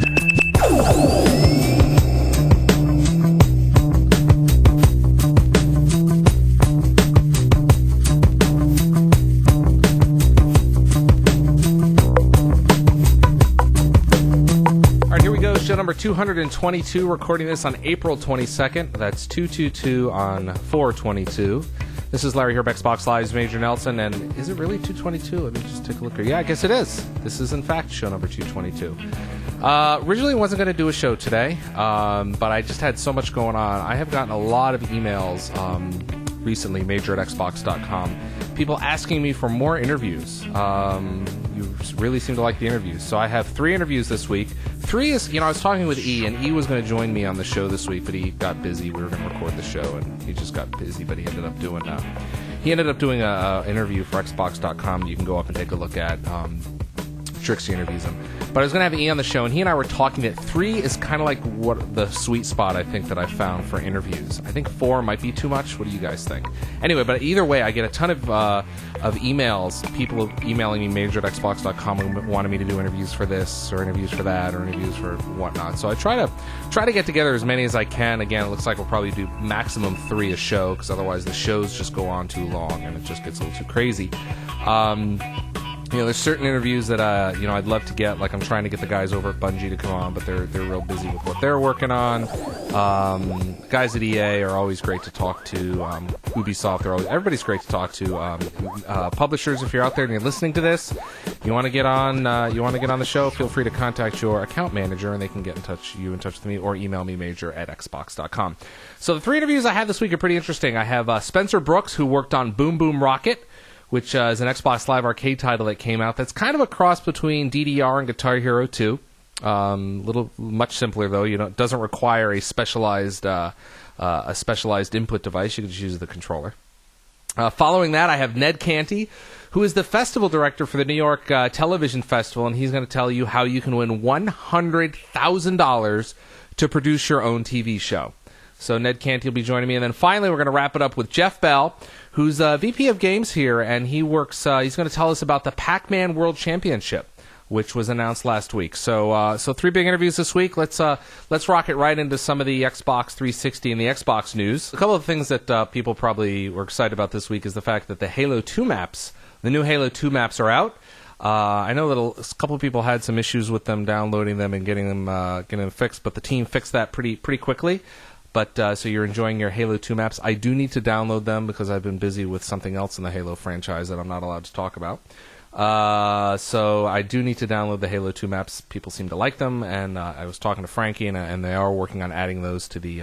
Show number 222, recording this on April 22nd. That's 222 on 422. This is Larry here, Xbox Live's Major Nelson, and is it really 222? Let me just take a look here. Yeah, I guess it is. This is, in fact, show number 222. Originally, I wasn't going to do a show today, but I just had so much going on. I have gotten a lot of emails recently, major at xbox.com, people asking me for more interviews. You really seem to like the interviews. So I have 3 interviews this week. 3 is, I was talking with E, and E was going to join me on the show this week, but he got busy. We were going to record the show, and he just got busy, but he ended up doing an interview for Xbox.com that you can go up and take a look at. Trixie interviews him. But I was going to have E on the show, and he and I were talking that 3 is kind of like what the sweet spot, I think, that I found for interviews. I think 4 might be too much. What do you guys think? Anyway, but either way, I get a ton of emails, people emailing me, major at xbox.com, and wanting me to do interviews for this, or interviews for that, or interviews for whatnot. So I try to get together as many as I can. Again, it looks like we'll probably do maximum 3 a show, because otherwise the shows just go on too long, and it just gets a little too crazy. There's certain interviews that I'd love to get. Like, I'm trying to get the guys over at Bungie to come on, but they're real busy with what they're working on. Guys at EA are always great to talk to. Ubisoft, everybody's great to talk to. Publishers, if you're out there and you're listening to this, you want to get on the show, feel free to contact your account manager, and they can get in touch with me, or email me, major at xbox.com. So the 3 interviews I had this week are pretty interesting. I have Spencer Brooks, who worked on Boom Boom Rocket, which is an Xbox Live Arcade title that came out. That's kind of a cross between DDR and Guitar Hero 2. Much simpler though. It doesn't require a specialized input device. You can just use the controller. Following that, I have Ned Canty, who is the festival director for the New York Television Festival, and he's going to tell you how you can win $100,000 to produce your own TV show. So Ned Canty will be joining me. And then finally, we're going to wrap it up with Jeff Bell, who's VP of Games here, and he works. He's going to tell us about the Pac-Man World Championship, which was announced last week. So 3 big interviews this week. Let's rock it right into some of the Xbox 360 and the Xbox news. A couple of things that people probably were excited about this week is the fact that the Halo 2 maps, the new Halo 2 maps are out. I know that a couple of people had some issues with them downloading them and getting them fixed, but the team fixed that pretty quickly. But so you're enjoying your Halo 2 maps. I do need to download them because I've been busy with something else in the Halo franchise that I'm not allowed to talk about. So I do need to download the Halo 2 maps. People seem to like them, and I was talking to Frankie, and they are working on adding those to the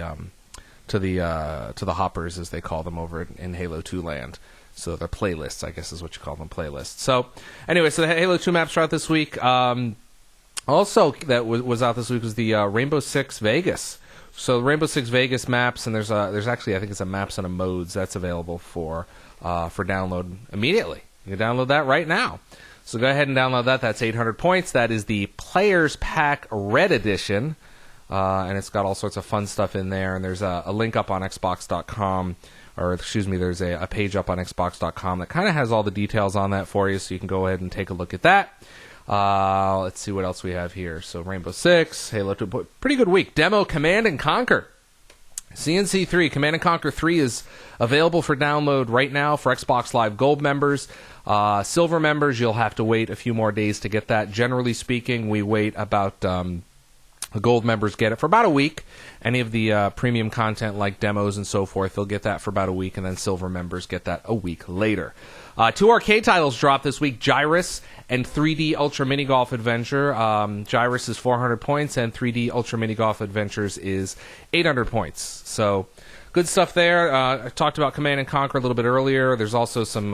hoppers, as they call them over in Halo 2 land. So they're playlists, I guess is what you call them, playlists. So anyway, so the Halo 2 maps are out this week. Also, that was out this week was the Rainbow Six Vegas. So Rainbow Six Vegas maps, and there's actually, I think it's a maps and a modes that's available for download immediately. You can download that right now. So go ahead and download that. That's 800 points. That is the Players Pack Red Edition, and it's got all sorts of fun stuff in there. And there's a link up on Xbox.com, or excuse me, there's a page up on Xbox.com that kind of has all the details on that for you, so you can go ahead and take a look at that. Let's see what else we have here. So Rainbow Six, Halo 2, pretty good week. Demo Command & Conquer. CNC 3, Command & Conquer 3 is available for download right now for Xbox Live Gold members. Silver members, you'll have to wait a few more days to get that. Generally speaking, we wait about... the Gold members get it for about a week. Any of the premium content like demos and so forth, they'll get that for about a week, and then Silver members get that a week later. 2 arcade titles dropped this week, Gyrus and 3D Ultra Mini Golf Adventure. Gyrus is 400 points, and 3D Ultra Mini Golf Adventures is 800 points. So, good stuff there. I talked about Command & Conquer a little bit earlier. There's also some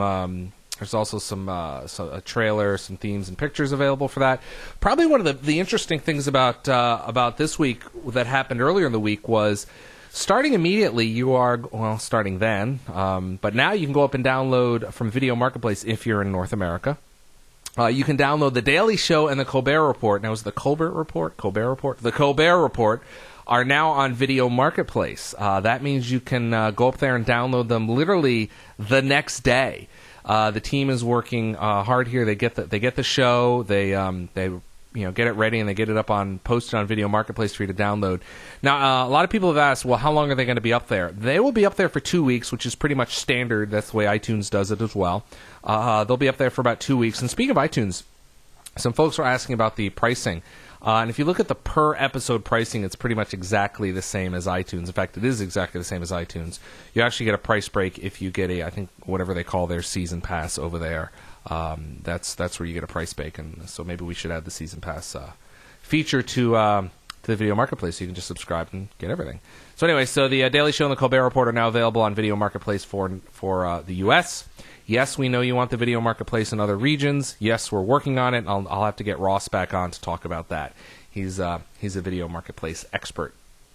a trailer, some themes and pictures available for that. Probably one of the interesting things about this week that happened earlier in the week was starting immediately. Starting then, but now you can go up and download from Video Marketplace if you're in North America. You can download The Daily Show and The Colbert Report. Now, is it The Colbert Report? Colbert Report? The Colbert Report are now on Video Marketplace. That means you can go up there and download them literally the next day. The team is working hard here. They get the show. They get it ready, and they get it up posted on Video Marketplace for you to download. Now, a lot of people have asked, well, how long are they going to be up there? They will be up there for 2 weeks, which is pretty much standard. That's the way iTunes does it as well. They'll be up there for about 2 weeks. And speaking of iTunes, some folks are asking about the pricing. And if you look at the per episode pricing, it's pretty much exactly the same as iTunes. In fact, it is exactly the same as iTunes. You actually get a price break if you get I think whatever they call their season pass over there. That's where you get a price break. And so maybe we should add the season pass feature to the Video Marketplace, so you can just subscribe and get everything. So anyway, the Daily Show and the Colbert Report are now available on Video Marketplace for the U.S. Yes, we know you want the Video Marketplace in other regions. Yes, we're working on it. I'll have to get Ross back on to talk about that. He's a Video Marketplace expert.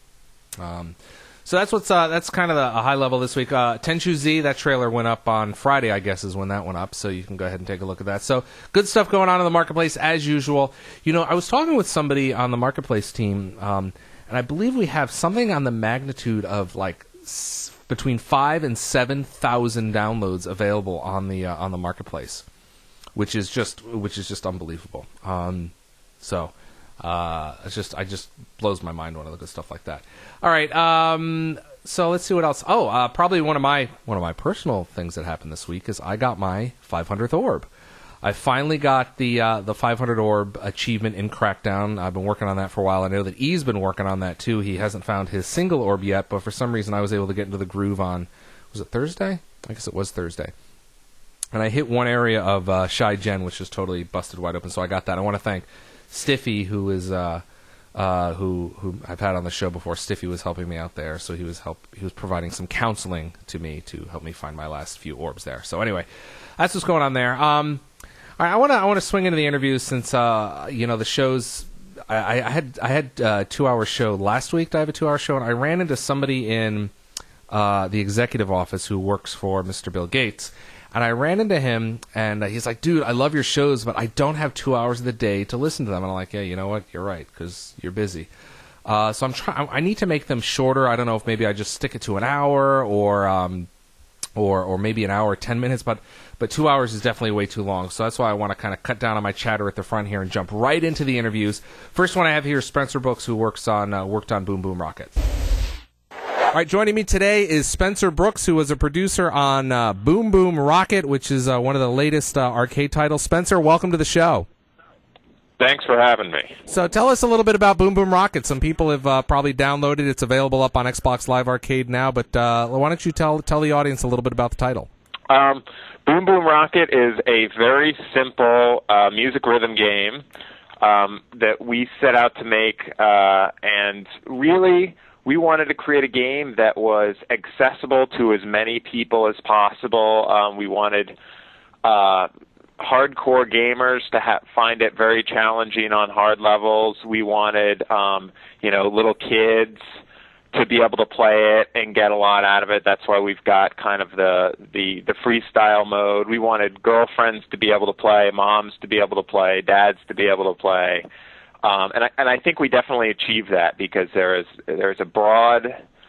So that's kind of a high level this week. Tenchu Z, that trailer went up on Friday, I guess, is when that went up. So you can go ahead and take a look at that. So good stuff going on in the Marketplace as usual. I was talking with somebody on the Marketplace team, and I believe we have something on the magnitude of like between 5,000 and 7,000 downloads available on the Marketplace, which is just unbelievable. It just blows my mind when I look at stuff like that. All right, so let's see what else. Probably one of my personal things that happened this week is I got my 500th orb. I finally got the 500 orb achievement in Crackdown. I've been working on that for a while. I know that E's been working on that too. He hasn't found his single orb yet, but for some reason I was able to get into the groove on, was it Thursday? I guess it was Thursday. And I hit one area of Shy Gen, which is totally busted wide open, so I got that. I want to thank Stiffy, who is who I've had on the show before. Stiffy was helping me out there, so he was providing some counseling to me to help me find my last few orbs there. So anyway, that's what's going on there. All right, I want to swing into the interviews since the shows. I had a 2-hour show last week. I have a 2-hour show, and I ran into somebody in the executive office who works for Mr. Bill Gates. And I ran into him, and he's like, dude, I love your shows, but I don't have 2 hours of the day to listen to them. And I'm like, yeah, you know what? You're right, because you're busy. So I need to make them shorter. I don't know if maybe I just stick it to an hour or maybe an hour, 10 minutes, but 2 hours is definitely way too long. So that's why I want to kind of cut down on my chatter at the front here and jump right into the interviews. First one I have here is Spencer Brooks, who worked on Boom Boom Rocket. All right, joining me today is Spencer Brooks, who was a producer on Boom Boom Rocket, which is one of the latest arcade titles. Spencer, welcome to the show. Thanks for having me. So tell us a little bit about Boom Boom Rocket. Some people have probably downloaded it. It's available up on Xbox Live Arcade now, but why don't you tell the audience a little bit about the title? Boom Boom Rocket is a very simple music rhythm game that we set out to make, and really we wanted to create a game that was accessible to as many people as possible. We wanted hardcore gamers to find it very challenging on hard levels. We wanted, little kids to be able to play it and get a lot out of it. That's why we've got kind of the freestyle mode. We wanted girlfriends to be able to play, moms to be able to play, dads to be able to play. And I think we definitely achieved that because there's a broad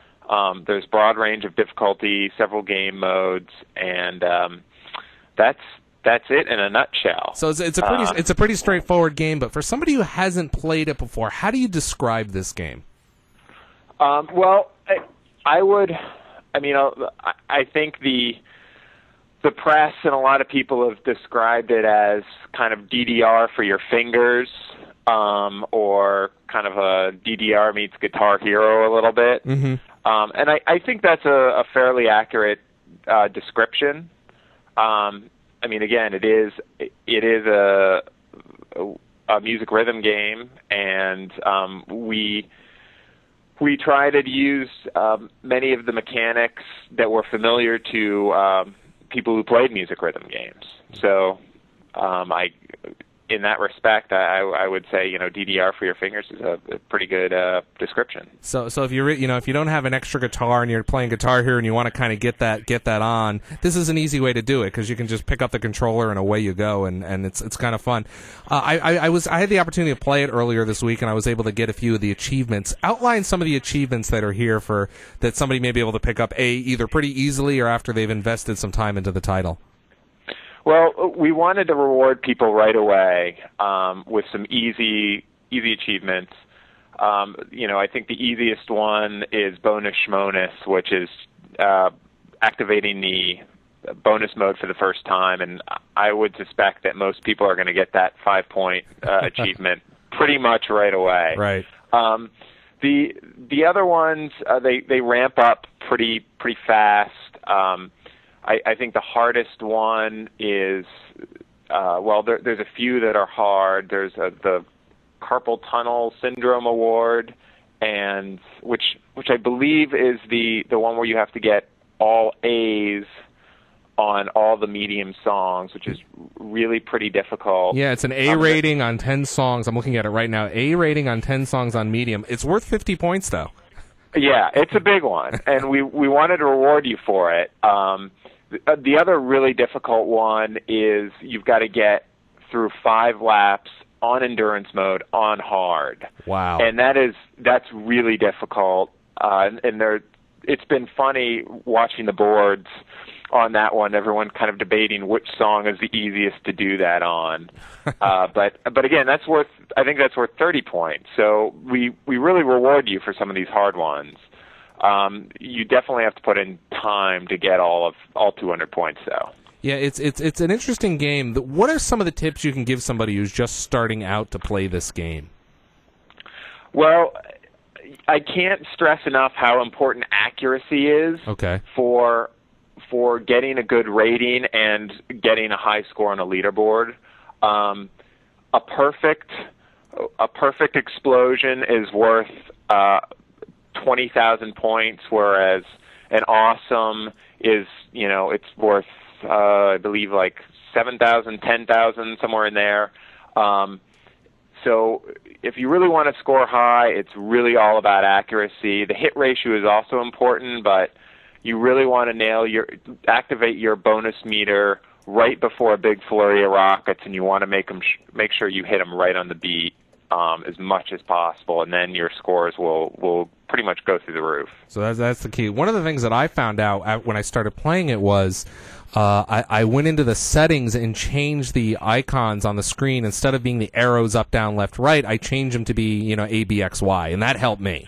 range of difficulty, several game modes, and that's it in a nutshell. So it's a pretty straightforward game, but for somebody who hasn't played it before, how do you describe this game? Well, I think the press and a lot of people have described it as kind of DDR for your fingers, or kind of a DDR meets Guitar Hero a little bit. Mm-hmm. And I think that's a fairly accurate description. Again, it is a music rhythm game, and we try to use many of the mechanics that were familiar to people who played music rhythm games. So in that respect, I would say DDR for your fingers is a pretty good description. So if if you don't have an extra guitar and you're playing Guitar Hero and you want to kind of get that on, this is an easy way to do it because you can just pick up the controller and away you go, and it's kind of fun. I had the opportunity to play it earlier this week, and I was able to get a few of the achievements. Outline some of the achievements that are here that somebody may be able to pick up either pretty easily or after they've invested some time into the title. Well, we wanted to reward people right away with some easy achievements. I think the easiest one is Bonus Schmonus, which is activating the bonus mode for the first time, and I would suspect that most people are going to get that 5-point achievement pretty much right away. Right. The other ones they ramp up pretty fast. I think the hardest one is there's a few that are hard. There's the carpal tunnel syndrome award, and which I believe is the one where you have to get all A's on all the medium songs, which is really pretty difficult. Yeah, it's an A rating on 10 songs. I'm looking at it right now. A rating on 10 songs on medium. It's worth 50 points, though. Yeah, it's a big one, and we wanted to reward you for it. The other really difficult one is you've got to get through 5 laps on endurance mode on hard. Wow. And that's really difficult. And it's been funny watching the boards on that one. Everyone kind of debating which song is the easiest to do that on. But again, I think that's worth 30 points. So we really reward you for some of these hard ones. You definitely have to put in time to get all 200 points, though. Yeah, it's an interesting game. What are some of the tips you can give somebody who's just starting out to play this game? Well, I can't stress enough how important accuracy is for getting a good rating and getting a high score on a leaderboard. A perfect explosion is worth 20,000 points, whereas an awesome is, it's worth I believe like 7,000, 10,000, somewhere in there. So if you really want to score high, it's really all about accuracy. The hit ratio is also important, but you really want to activate your bonus meter right before a big flurry of rockets, and you want to make sure you hit them right on the beat as much as possible, and then your scores will pretty much go through the roof. So that's the key. One of the things that I found out when I started playing it was I went into the settings and changed the icons on the screen. Instead of being the arrows up, down, left, right, I changed them to be A, B, X, Y, and that helped me.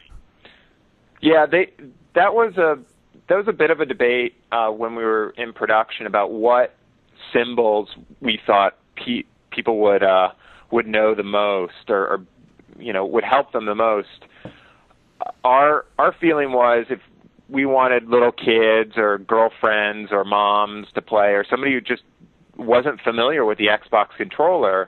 Yeah, that was a bit of a debate when we were in production about what symbols we thought people would know the most or would help them the most. Our feeling was if we wanted little kids or girlfriends or moms to play, or somebody who just wasn't familiar with the Xbox controller,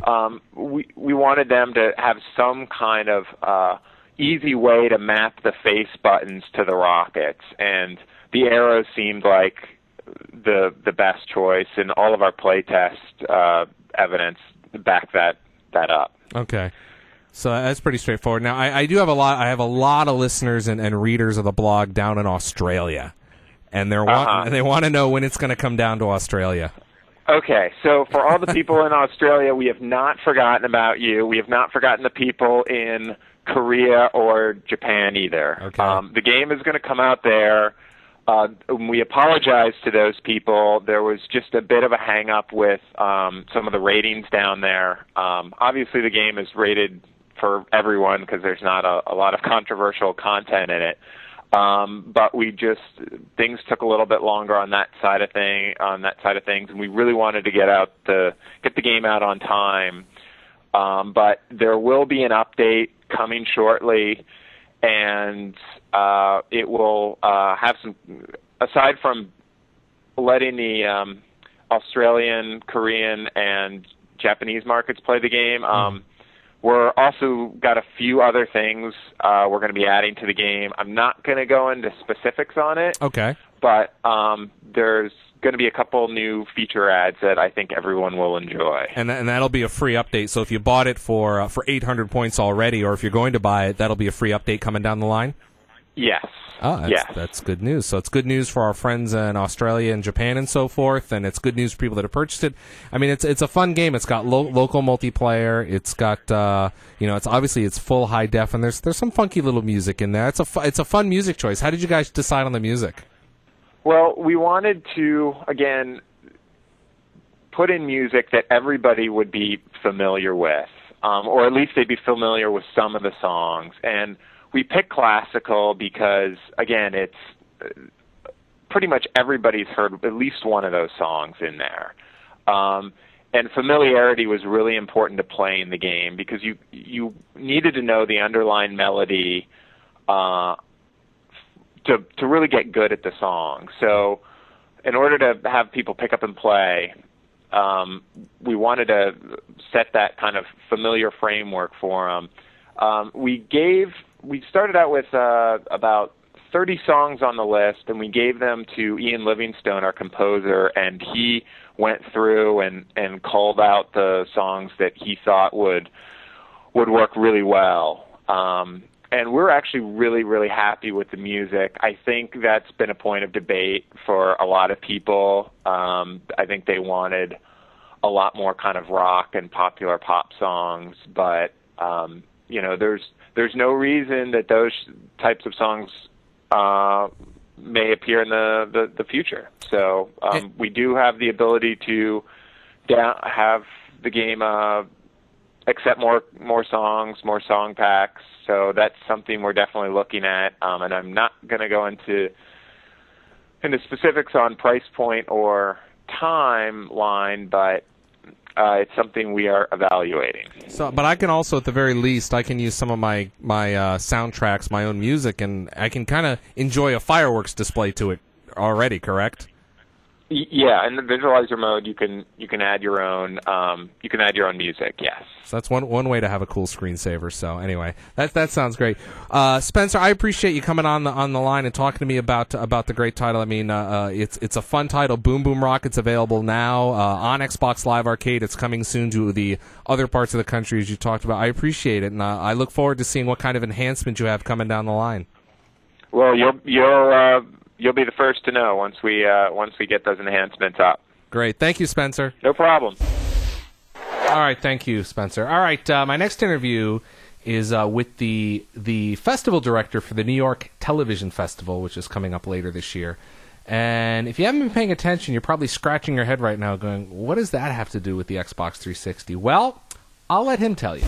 we wanted them to have some kind of easy way to map the face buttons to the rockets, and the arrows seemed like the best choice, and all of our playtest evidence backed that up. Okay. So that's pretty straightforward. Now, I do have a lot of listeners and readers of the blog down in Australia, and they want to know when it's going to come down to Australia. Okay, so for all the people in Australia, we have not forgotten about you. We have not forgotten the people in Korea or Japan either. Okay. The game is going to come out there. We apologize to those people. There was just a bit of a hang-up with some of the ratings down there. Obviously, the game is rated for everyone because there's not a lot of controversial content in it. But things took a little bit longer on that side of things, and we really wanted to get the game out on time. But there will be an update coming shortly, and it will have some, aside from letting the Australian, Korean, and Japanese markets play the game, we're also got a few other things we're going to be adding to the game. I'm not going to go into specifics on it. Okay. But there's going to be a couple new feature ads that I think everyone will enjoy. And that'll be a free update. So if you bought it for 800 points already, or if you're going to buy it, that'll be a free update coming down the line? Yes. Oh, that's good news. So it's good news for our friends in Australia and Japan and so forth, and it's good news for people that have purchased it. I mean, it's a fun game. It's got local multiplayer. It's got it's full high def, and there's some funky little music in there. It's a fun music choice. How did you guys decide on the music? Well, we wanted to, again, put in music that everybody would be familiar with, or at least they'd be familiar with some of the songs. And we picked classical because, again, it's pretty much everybody's heard at least one of those songs in there. And familiarity was really important to play in the game because you needed to know the underlying melody to really get good at the song. So in order to have people pick up and play, we wanted to set that kind of familiar framework for them. We started out with about 30 songs on the list, and we gave them to Ian Livingstone, our composer, and he went through and called out the songs that he thought would work really well. And we're actually really, really happy with the music. I think that's been a point of debate for a lot of people. I think they wanted a lot more kind of rock and popular pop songs, but there's no reason that those types of songs may appear in the future. So we do have the ability to have the game accept more songs, more song packs. So that's something we're definitely looking at. And I'm not going to go into specifics on price point or timeline, but it's something we are evaluating. So, but I can also, at the very least, I can use some of my soundtracks, my own music, and I can kind of enjoy a fireworks display to it already. Correct? Yeah, in the visualizer mode, you can add your own music. Yes. So that's one way to have a cool screensaver. So anyway, that sounds great. Spencer, I appreciate you coming on the line and talking to me about the great title. I mean, it's a fun title. Boom Boom Rocket's available now on Xbox Live Arcade. It's coming soon to the other parts of the country, as you talked about. I appreciate it, and I look forward to seeing what kind of enhancement you have coming down the line. Well, you'll be the first to know once we get those enhancements up. Great. Thank you, Spencer. No problem. All right. Thank you, Spencer. All right. My next interview is with the festival director for the New York Television Festival, which is coming up later this year. And if you haven't been paying attention, you're probably scratching your head right now going, what does that have to do with the Xbox 360? Well, I'll let him tell you.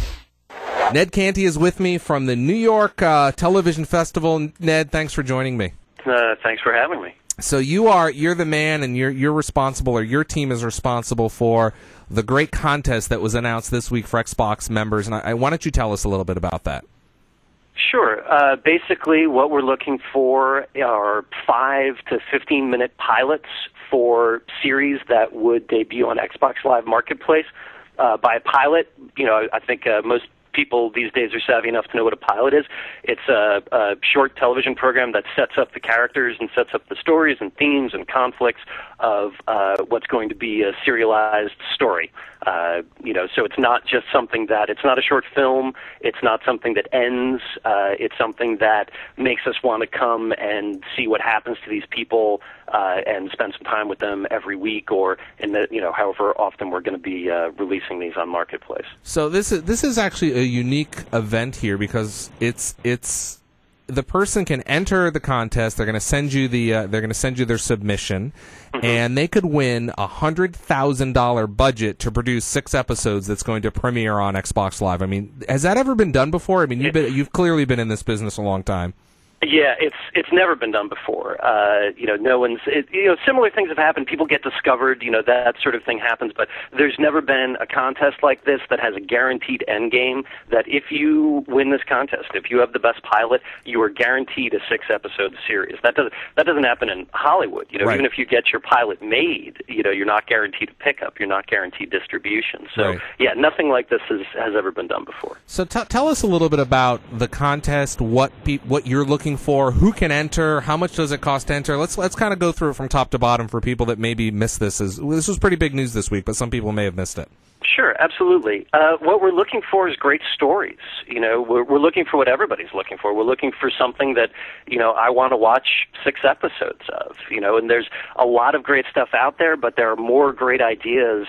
Ned Canty is with me from the New York Television Festival. Ned, thanks for joining me. Thanks for having me. So you're the man, and you're responsible, or your team is responsible for the great contest that was announced this week for Xbox members. And why don't you tell us a little bit about that? Sure. Basically, what we're looking for are 5 to 15-minute pilots for series that would debut on Xbox Live Marketplace. By pilot, I think most people these days are savvy enough to know what a pilot is. It's a short television program that sets up the characters and sets up the stories and themes and conflicts of what's going to be a serialized story. So it's not just something it's not a short film. It's not something that ends. It's something that makes us want to come and see what happens to these people and spend some time with them every week, or however often we're going to be releasing these on Marketplace. So this is actually a unique event here because it's the person can enter the contest. They're going to send you their submission, and they could win a $100,000 budget to produce 6 episodes that's going to premiere on Xbox Live. I mean, has that ever been done before? I mean, you've clearly been in this business a long time. Yeah, it's never been done before. No one's. Similar things have happened. People get discovered. That sort of thing happens. But there's never been a contest like this that has a guaranteed end game. That if you win this contest, if you have the best pilot, you are guaranteed a 6-episode series. That doesn't happen in Hollywood. Right. Even if you get your pilot made, you're not guaranteed a pickup. You're not guaranteed distribution. So right. Yeah, nothing like this has ever been done before. So tell us a little bit about the contest. What you're looking for, who can enter, how much does it cost to enter? Let's kind of go through it from top to bottom for people that maybe missed this. This was pretty big news this week, but some people may have missed it. Sure, absolutely. What we're looking for is great stories. We're looking for what everybody's looking for. We're looking for something that, I want to watch 6 episodes of, and there's a lot of great stuff out there, but there are more great ideas,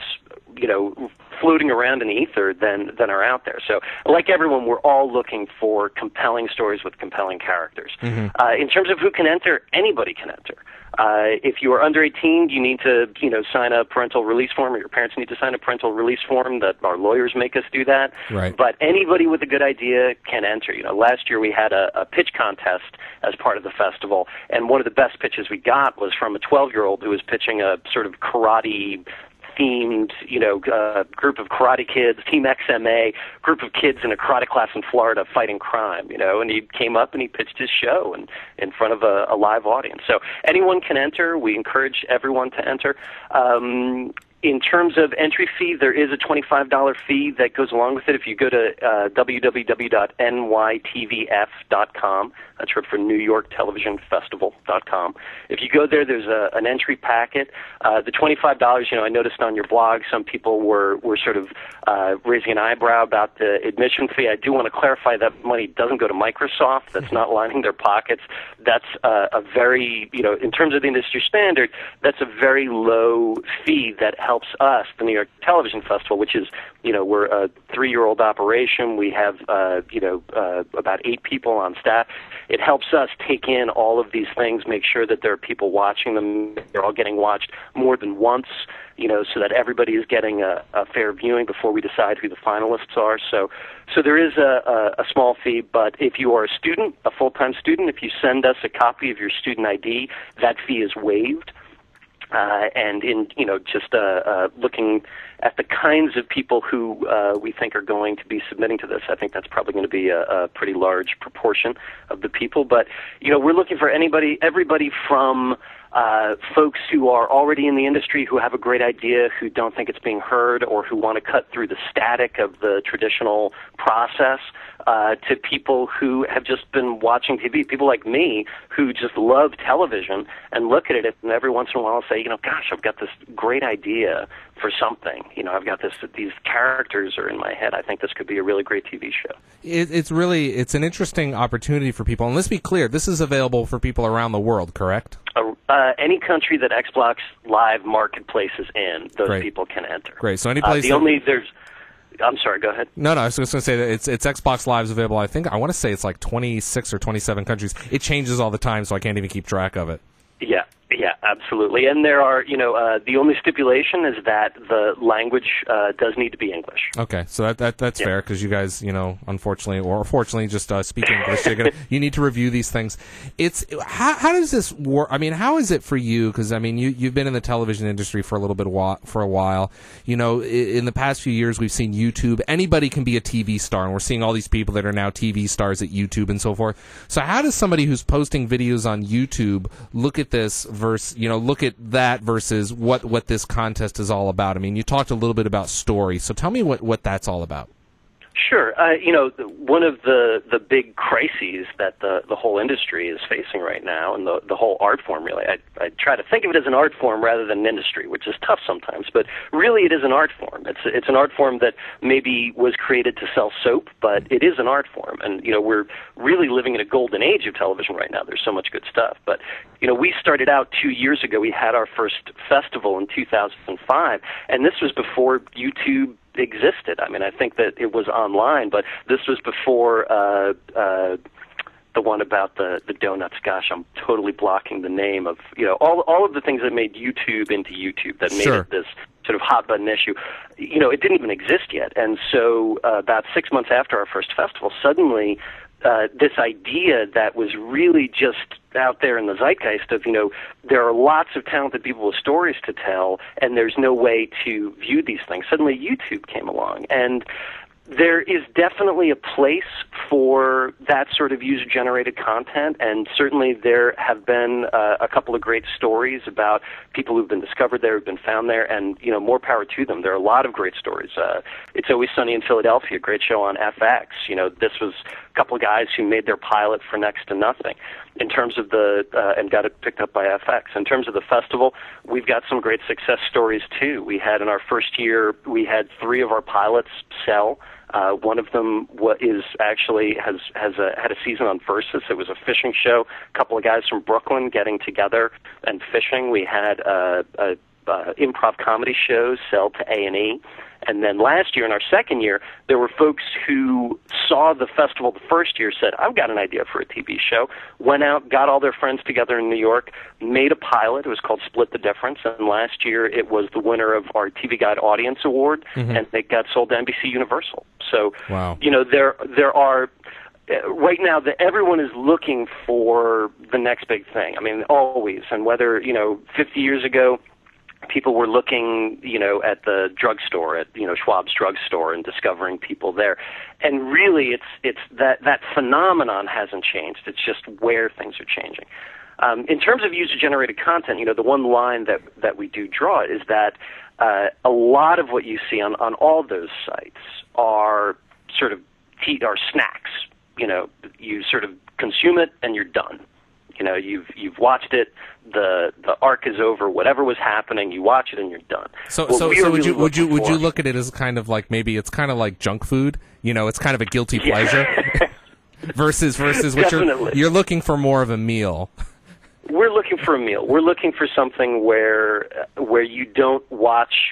floating around in the ether than are out there. So, like everyone, we're all looking for compelling stories with compelling characters. Mm-hmm. In terms of who can enter, anybody can enter. If you are under 18, you need to, sign a parental release form, or your parents need to sign a parental release form. That our lawyers make us do that. Right. But anybody with a good idea can enter. Last year we had a pitch contest as part of the festival, and one of the best pitches we got was from a 12-year-old who was pitching a sort of karate themed, group of karate kids, Team XMA, group of kids in a karate class in Florida fighting crime, and he came up and he pitched his show in front of a live audience. So anyone can enter. We encourage everyone to enter. In terms of entry fee, there is a $25 fee that goes along with it. If you go to www.nytvf.com, that's short for New York Television Festival.com. If you go there, there's an entry packet. The $25, I noticed on your blog some people were sort of raising an eyebrow about the admission fee. I do want to clarify that money doesn't go to Microsoft. That's not lining their pockets. That's a very, in terms of the industry standard, that's a very low fee that helps us, the New York Television Festival, which is, we're a 3-year-old operation. We have, about 8 people on staff. It helps us take in all of these things, make sure that there are people watching them. They're all getting watched more than once, so that everybody is getting a fair viewing before we decide who the finalists are. So there is a small fee, but if you are a student, a full-time student, if you send us a copy of your student ID, that fee is waived. And in, just looking at the kinds of people who we think are going to be submitting to this, I think that's probably going to be a pretty large proportion of the people. But, we're looking for everybody from folks who are already in the industry, who have a great idea, who don't think it's being heard, or who want to cut through the static of the traditional process, to people who have just been watching TV, people like me who just love television and look at it and every once in a while say, gosh, I've got this great idea for something. I've got these characters are in my head. I think this could be a really great TV show. It's an interesting opportunity for people. And let's be clear, this is available for people around the world, correct? Any country that Xbox Live Marketplace is in, those people can enter. Great. So any place. I'm sorry, go ahead. No, I was just going to say that it's Xbox Live's available. I want to say it's like 26 or 27 countries. It changes all the time, so I can't even keep track of it. Yeah, absolutely. And there are, the only stipulation is that the language does need to be English. Okay, so that's fair, because you guys, unfortunately or fortunately, just speak English. You need to review these things. How does this work? I mean, how is it for you? Because you've been in the television industry for a little bit for a while. In the past few years, we've seen YouTube. Anybody can be a TV star, and we're seeing all these people that are now TV stars at YouTube and so forth. So how does somebody who's posting videos on YouTube look at this look at that versus what this contest is all about? You talked a little bit about story, so tell me what that's all about. Sure. One of the big crises that the whole industry is facing right now, and the whole art form, really, I try to think of it as an art form rather than an industry, which is tough sometimes, but really it is an art form. It's an art form that maybe was created to sell soap, but it is an art form, and we're really living in a golden age of television right now. There's so much good stuff, but we started out 2 years ago. We had our first festival in 2005, and this was before YouTube existed. I think that it was online, but this was before the one about the donuts. Gosh, I'm totally blocking the name of all of the things that made YouTube into YouTube, that made it this sort of hot button issue. It didn't even exist yet, and so about 6 months after our first festival, suddenly this idea that was really just out there in the zeitgeist of, there are lots of talented people with stories to tell, and there's no way to view these things. Suddenly YouTube came along, and there is definitely a place for that sort of user-generated content, and certainly there have been a couple of great stories about people who've been discovered there, who've been found there, and, more power to them. There are a lot of great stories. It's Always Sunny in Philadelphia, a great show on FX. This was a couple of guys who made their pilot for next to nothing. In terms of and got it picked up by FX. In terms of the festival, we've got some great success stories, too. We had, in our first year, we had 3 of our pilots sell. One of them has had a season on Versus. It was a fishing show. A couple of guys from Brooklyn getting together and fishing. We had improv comedy shows sell to A&E. And then last year, in our second year, there were folks who saw the festival the first year, said, I've got an idea for a TV show, went out, got all their friends together in New York, made a pilot. It was called Split the Difference. And last year, it was the winner of our TV Guide Audience Award, and it got sold to NBC Universal. So, wow. There are... right now, everyone is looking for the next big thing. I mean, always. And whether, 50 years ago, people were looking, at the drugstore, at, Schwab's drugstore and discovering people there. And really, it's that phenomenon hasn't changed. It's just where things are changing. In terms of user-generated content, the one line that we do draw is that a lot of what you see on all those sites are sort of are snacks. You sort of consume it and you're done. You've watched it. The arc is over. Whatever was happening, you watch it and you're done. So would you look at it as kind of like, maybe it's kind of like junk food? It's kind of a guilty pleasure versus what you're looking for more of a meal. We're looking for a meal. We're looking for something where you don't watch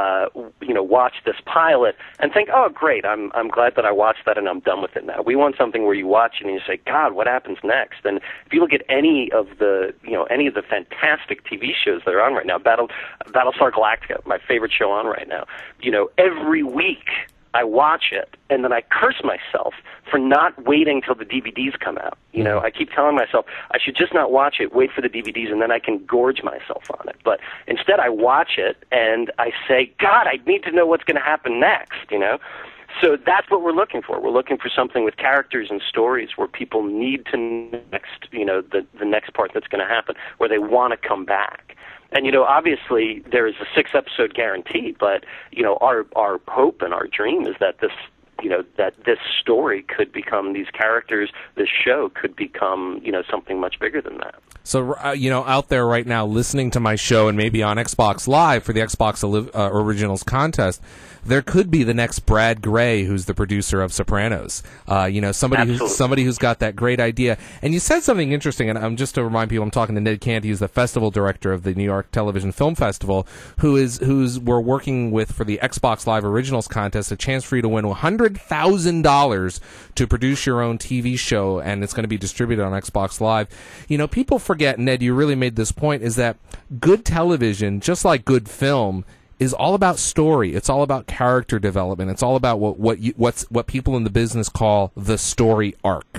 this pilot and think, oh, great, I'm glad that I watched that and I'm done with it now. We want something where you watch it and you say, God, what happens next? And if you look at any of the fantastic TV shows that are on right now, Battlestar Galactica, my favorite show on right now, every week I watch it, and then I curse myself for not waiting till the DVDs come out. I keep telling myself I should just not watch it, wait for the DVDs, and then I can gorge myself on it. But instead I watch it, and I say, God, I need to know what's going to happen next, So that's what we're looking for. We're looking for something with characters and stories where people need to know the next part that's going to happen, where they want to come back. And, obviously there is a 6-episode guarantee, but, our hope and our dream is that this story could become, these characters, this show could become, something much bigger than that. So, out there right now listening to my show and maybe on Xbox Live for the Xbox Originals contest, there could be the next Brad Gray, who's the producer of Sopranos. Somebody who's got that great idea. And you said something interesting, and I'm just to remind people, I'm talking to Ned Canty, who's the festival director of the New York Television Film Festival, who's we're working with for the Xbox Live Originals contest, a chance for you to win $100,000 to produce your own TV show, and it's going to be distributed on Xbox Live. People forget, Ned, you really made this point, is that good television, just like good film, is all about story. It's all about character development. It's all about what people in the business call the story arc.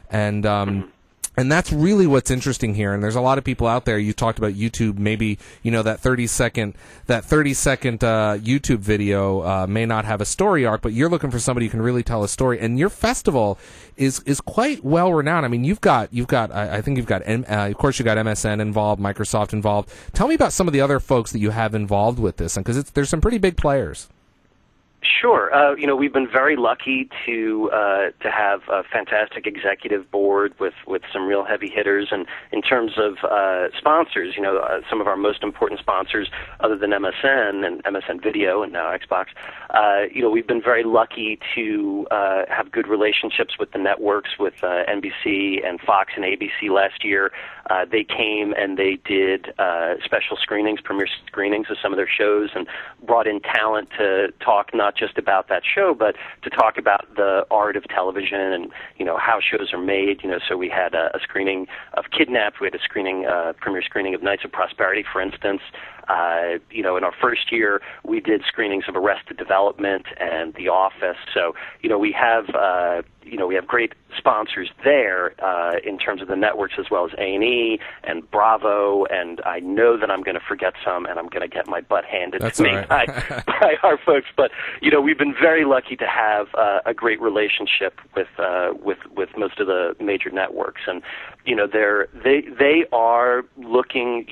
And that's really what's interesting here. And there's a lot of people out there. You talked about YouTube. Maybe that 30-second YouTube video may not have a story arc, but you're looking for somebody who can really tell a story. And your festival is quite well renowned. I mean, you've got. I think you've got. Of course, you got MSN involved, Microsoft involved. Tell me about some of the other folks that you have involved with this, and because there's some pretty big players. Sure. We've been very lucky to have a fantastic executive board with some real heavy hitters, and in terms of sponsors, some of our most important sponsors, other than MSN and MSN Video and now Xbox, we've been very lucky to have good relationships with the networks, with NBC and Fox and ABC last year. They came and they did special screenings, premiere screenings of some of their shows, and brought in talent to talk not just about that show, but to talk about the art of television and how shows are made. So we had a screening of Kidnapped. We had a premiere screening of Knights of Prosperity, for instance. In our first year, we did screenings of Arrested Development and The Office. So we have great sponsors there in terms of the networks, as well as A&E and Bravo, and I know that I'm going to forget some, and I'm going to get my butt handed to me by our folks. But we've been very lucky to have a great relationship with most of the major networks, and they are looking.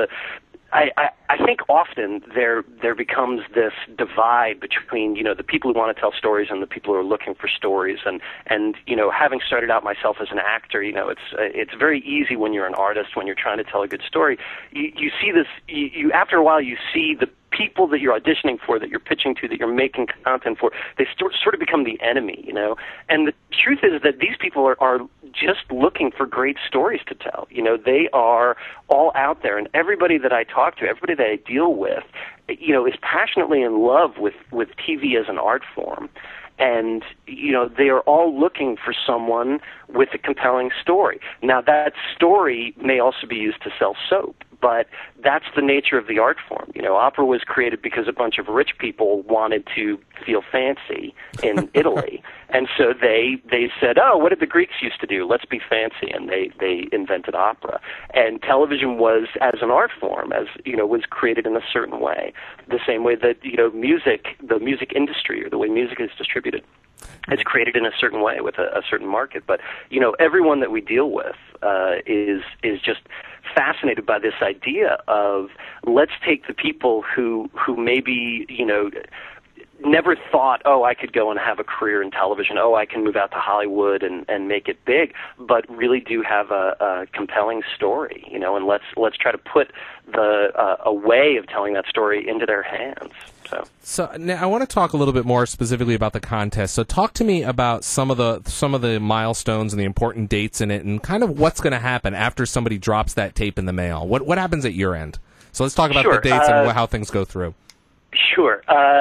I think often there becomes this divide between the people who want to tell stories and the people who are looking for stories, and having started out myself as an actor, it's very easy when you're an artist, when you're trying to tell a good story, you see this, after a while you see the people that you're auditioning for, that you're pitching to, that you're making content for, they sort of become the enemy, you know. And the truth is that these people are just looking for great stories to tell. You know, they are all out there, and everybody that I talk to, everybody that I deal with, you know, is passionately in love with TV as an art form. And, you know, they are all looking for someone with a compelling story. Now, that story may also be used to sell soap, but that's the nature of the art form. You know, opera was created because a bunch of rich people wanted to feel fancy in Italy. And so they said, oh, what did the Greeks used to do? Let's be fancy. And they invented opera. And television was, as an art form, as, you know, was created in a certain way. The same way that, you know, music, the music industry, or the way music is distributed, is created in a certain way with a certain market. But, you know, everyone that we deal with is just fascinated by this idea of, let's take the people who maybe, you know, never thought, oh, I could go and have a career in television, oh, I can move out to Hollywood and make it big, but really do have a compelling story, you know, and let's try to put a way of telling that story into their hands. So now I want to talk a little bit more specifically about the contest. So talk to me about some of the milestones and the important dates in it, and kind of what's going to happen after somebody drops that tape in the mail. What happens at your end? So let's talk about the dates and how things go through. Sure.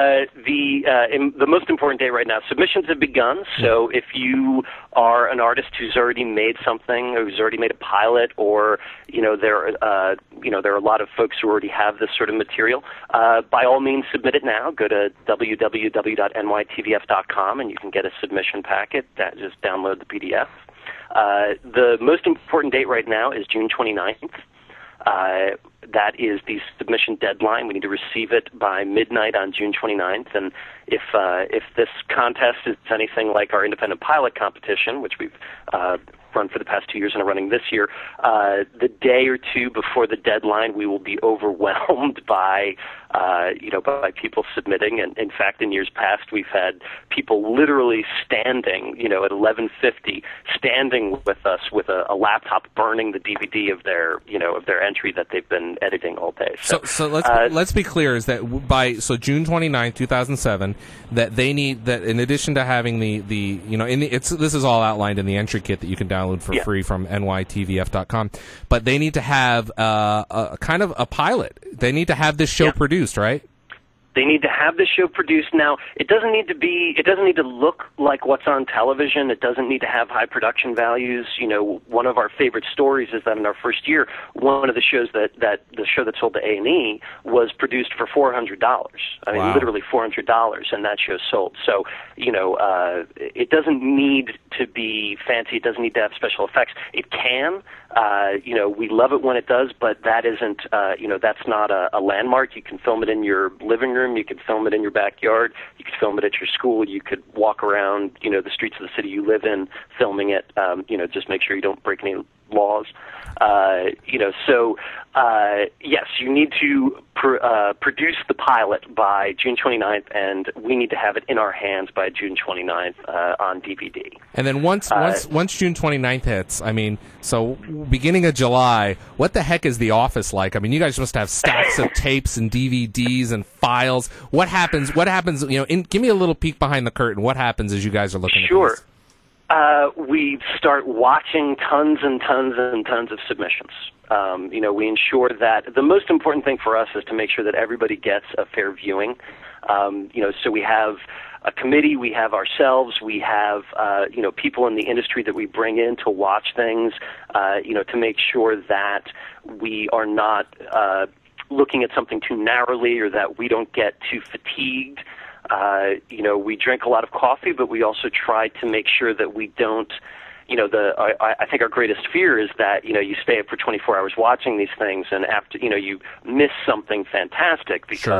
The most important day right now, submissions have begun. So if you are an artist who's already made something, or who's already made a pilot, or there are a lot of folks who already have this sort of material, by all means submit it now. Go to www.nytvf.com and you can get a submission packet. Just download the PDF. The most important date right now is June 29th. That is the submission deadline. We need to receive it by midnight on June 29th. And if this contest is anything like our independent pilot competition, which we've run for the past 2 years and are running this year, the day or two before the deadline, we will be overwhelmed by people submitting. And in fact, in years past, we've had people literally standing, at 11:50, standing with us with a laptop, burning the DVD of their entry that they've been editing all day. So let's be clear: is that June 29th, 2007, that they need that in addition to having this is all outlined in the entry kit that you can download for free from nytvf.com, but they need to have a kind of a pilot. They need to have this show produced, right? They need to have the show produced. Now, it doesn't need to look like what's on television. It doesn't need to have high production values. One of our favorite stories is that in our first year, one of the shows that the show that sold to A&E was produced for $400. I mean, literally $400, and that show sold. So, it doesn't need to be fancy. It doesn't need to have special effects. It can. We love it when it does, but that isn't, that's not a landmark. You can film it in your living room. You can film it in your backyard. You can film it at your school. You could walk around, the streets of the city you live in, filming it. Just make sure you don't break any laws. Yes, you need to produce the pilot by June 29th, and we need to have it in our hands by June 29th on DVD. And then once June 29th hits, so beginning of July, what the heck is The Office like? I mean, you guys must have stacks of tapes and DVDs and files. What happens? Give me a little peek behind the curtain. What happens as you guys are looking at this? We start watching tons and tons and tons of submissions. We ensure that the most important thing for us is to make sure that everybody gets a fair viewing. So we have a committee, we have ourselves, we have, people in the industry that we bring in to watch things, to make sure that we are not looking at something too narrowly or that we don't get too fatigued. We drink a lot of coffee, but we also try to make sure that we don't, I think our greatest fear is that, you stay up for 24 hours watching these things and after, you miss something fantastic because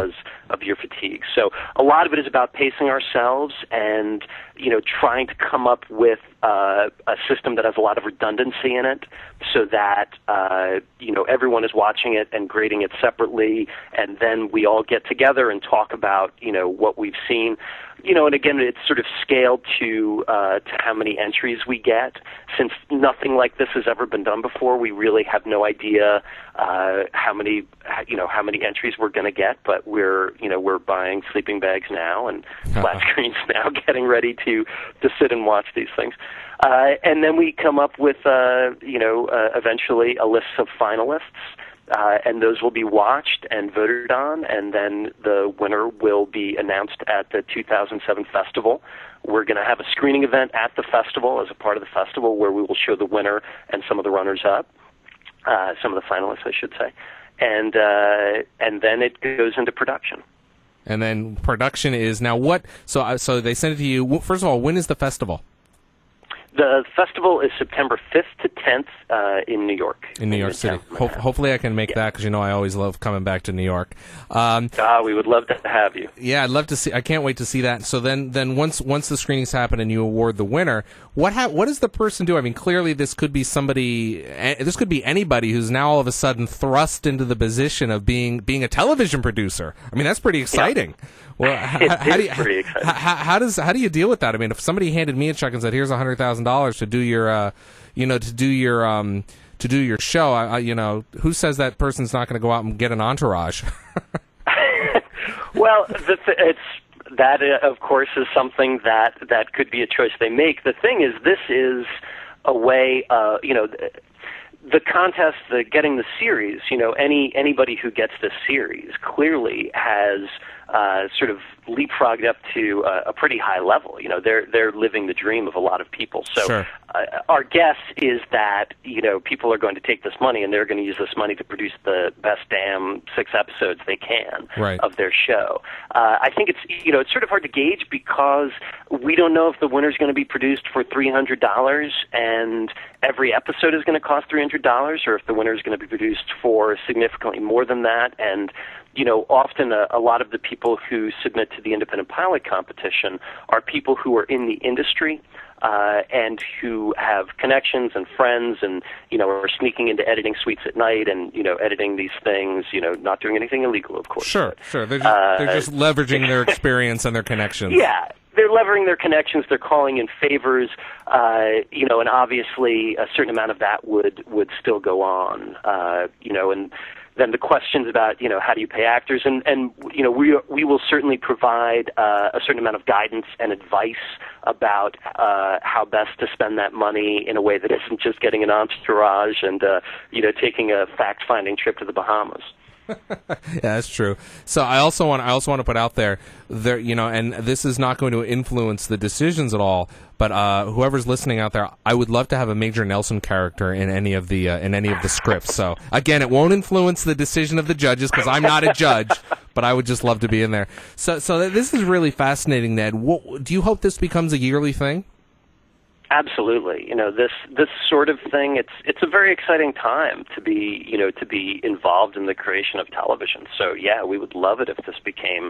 your fatigue. So a lot of it is about pacing ourselves and, trying to come up with a system that has a lot of redundancy in it so that, everyone is watching it and grading it separately, and then we all get together and talk about, what we've seen. And again, it's sort of scaled to how many entries we get. Since nothing like this has ever been done before, we really have no idea how many entries we're going to get. But we're buying sleeping bags now and flat screens now, getting ready to sit and watch these things. And then we come up with eventually a list of finalists. And those will be watched and voted on, and then the winner will be announced at the 2007 festival. We're going to have a screening event at the festival as a part of the festival where we will show the winner and some of the runners-up, some of the finalists, I should say. And then it goes into production. And then production is now what? So they send it to you. First of all, when is the festival? The festival is September 5th to 10th in New York. In New York City. Hopefully I can make that because, I always love coming back to New York. We would love to have you. Yeah, I'd love to see. I can't wait to see that. So then once the screenings happen and you award the winner, what does the person do? I mean, clearly this could be this could be anybody who's now all of a sudden thrust into the position of being a television producer. I mean, that's pretty exciting. Yeah. Well, pretty exciting. How do you deal with that? I mean, if somebody handed me a check and said, "Here's $100,000 to do your, to do your show," who says that person's not going to go out and get an entourage? Well, that of course is something that could be a choice they make. The thing is, this is a way, the contest, getting the series. Anybody who gets this series clearly has sort of leapfrogged up to a pretty high level. They're living the dream of a lot of people. So sure. Our guess is that people are going to take this money and they're going to use this money to produce the best damn 6 episodes they can of their show. I think it's sort of hard to gauge because we don't know if the winner's going to be produced for $300 and every episode is going to cost $300, or if the winner is going to be produced for significantly more than that. And often a lot of the people who submit to the independent pilot competition are people who are in the industry and who have connections and friends and, are sneaking into editing suites at night and, editing these things, not doing anything illegal, of course. Sure. They're just leveraging their experience and their connections. Yeah. They're leveraging their connections. They're calling in favors, and obviously a certain amount of that would still go on, and then the questions about, how do you pay actors? And we will certainly provide a certain amount of guidance and advice about how best to spend that money in a way that isn't just getting an entourage and, taking a fact-finding trip to the Bahamas. Yeah, that's true. So I also want to put out there, and this is not going to influence the decisions at all. But whoever's listening out there, I would love to have a Major Nelson character in any of the scripts. So again, it won't influence the decision of the judges because I'm not a judge. But I would just love to be in there. So this is really fascinating, Ned. Do you hope this becomes a yearly thing? Absolutely. This sort of thing, it's a very exciting time to be involved in the creation of television. So yeah, we would love it if this became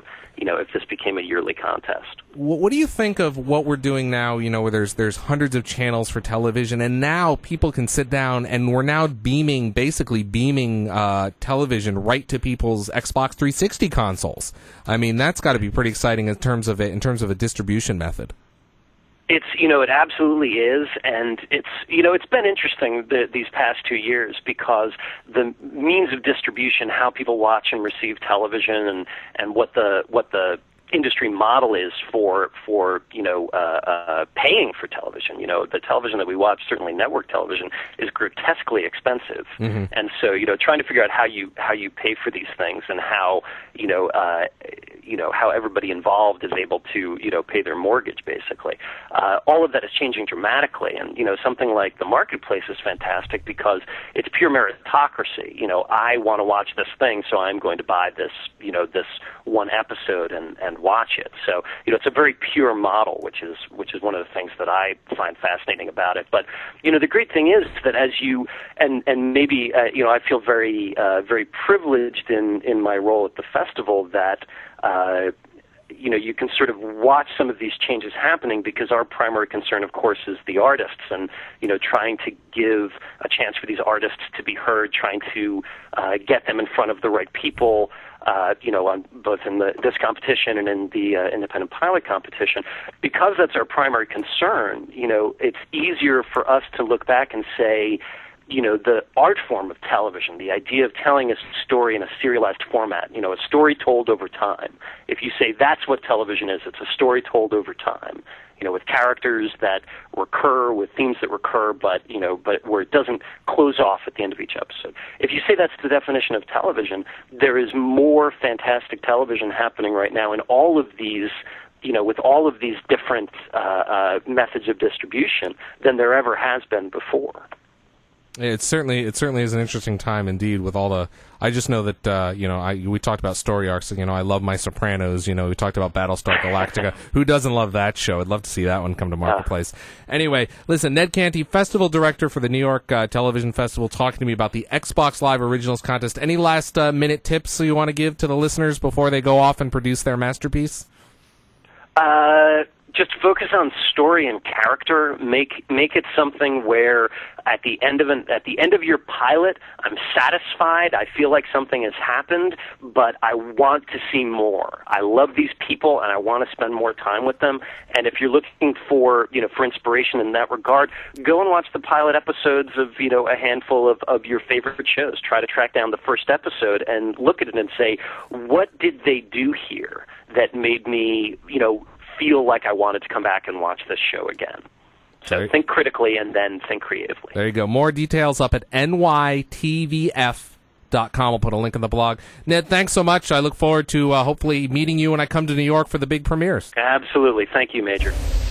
a yearly contest. What do you think of what we're doing now, where there's hundreds of channels for television, and now people can sit down and we're now basically beaming television right to people's Xbox 360 consoles. I mean, that's got to be pretty exciting in terms of a distribution method. It absolutely is, and it's been interesting these past 2 years because the means of distribution, how people watch and receive television, and what the industry model is for paying for television. The television that we watch, certainly network television, is grotesquely expensive, and so trying to figure out how you pay for these things and how how everybody involved is able to pay their mortgage, basically. All of that is changing dramatically, and something like the marketplace is fantastic because it's pure meritocracy. I want to watch this thing, so I'm going to buy this this one episode and watch it. So it's a very pure model, which is one of the things that I find fascinating about it. But the great thing is that as you and maybe I feel very very privileged in my role at the festival that you can sort of watch some of these changes happening because our primary concern, of course, is the artists and, trying to give a chance for these artists to be heard, trying to get them in front of the right people, on both in this competition and in the independent pilot competition. Because that's our primary concern, it's easier for us to look back and say, the art form of television, the idea of telling a story in a serialized format, a story told over time. If you say that's what television is, it's a story told over time, with characters that recur, with themes that recur, but where it doesn't close off at the end of each episode. If you say that's the definition of television, there is more fantastic television happening right now in all of these with all of these different methods of distribution than there ever has been before. It certainly is an interesting time indeed with all the. I just know that we talked about story arcs. I love My Sopranos. We talked about Battlestar Galactica. Who doesn't love that show? I'd love to see that one come to Marketplace. Anyway, listen, Ned Canty, festival director for the New York Television Festival, talking to me about the Xbox Live Originals contest. Any last minute tips you want to give to the listeners before they go off and produce their masterpiece? Just focus on story and character. Make it something where at the end of your pilot, I'm satisfied. I feel like something has happened, but I want to see more. I love these people, and I want to spend more time with them. And if you're looking for inspiration in that regard, go and watch the pilot episodes of a handful of your favorite shows. Try to track down the first episode and look at it and say, what did they do here that made me feel like I wanted to come back and watch this show again. So think critically and then think creatively. There you go. More details up at nytvf.com. I'll put a link in the blog. Ned, thanks so much. I look forward to hopefully meeting you when I come to New York for the big premieres. Absolutely. Thank you, Major.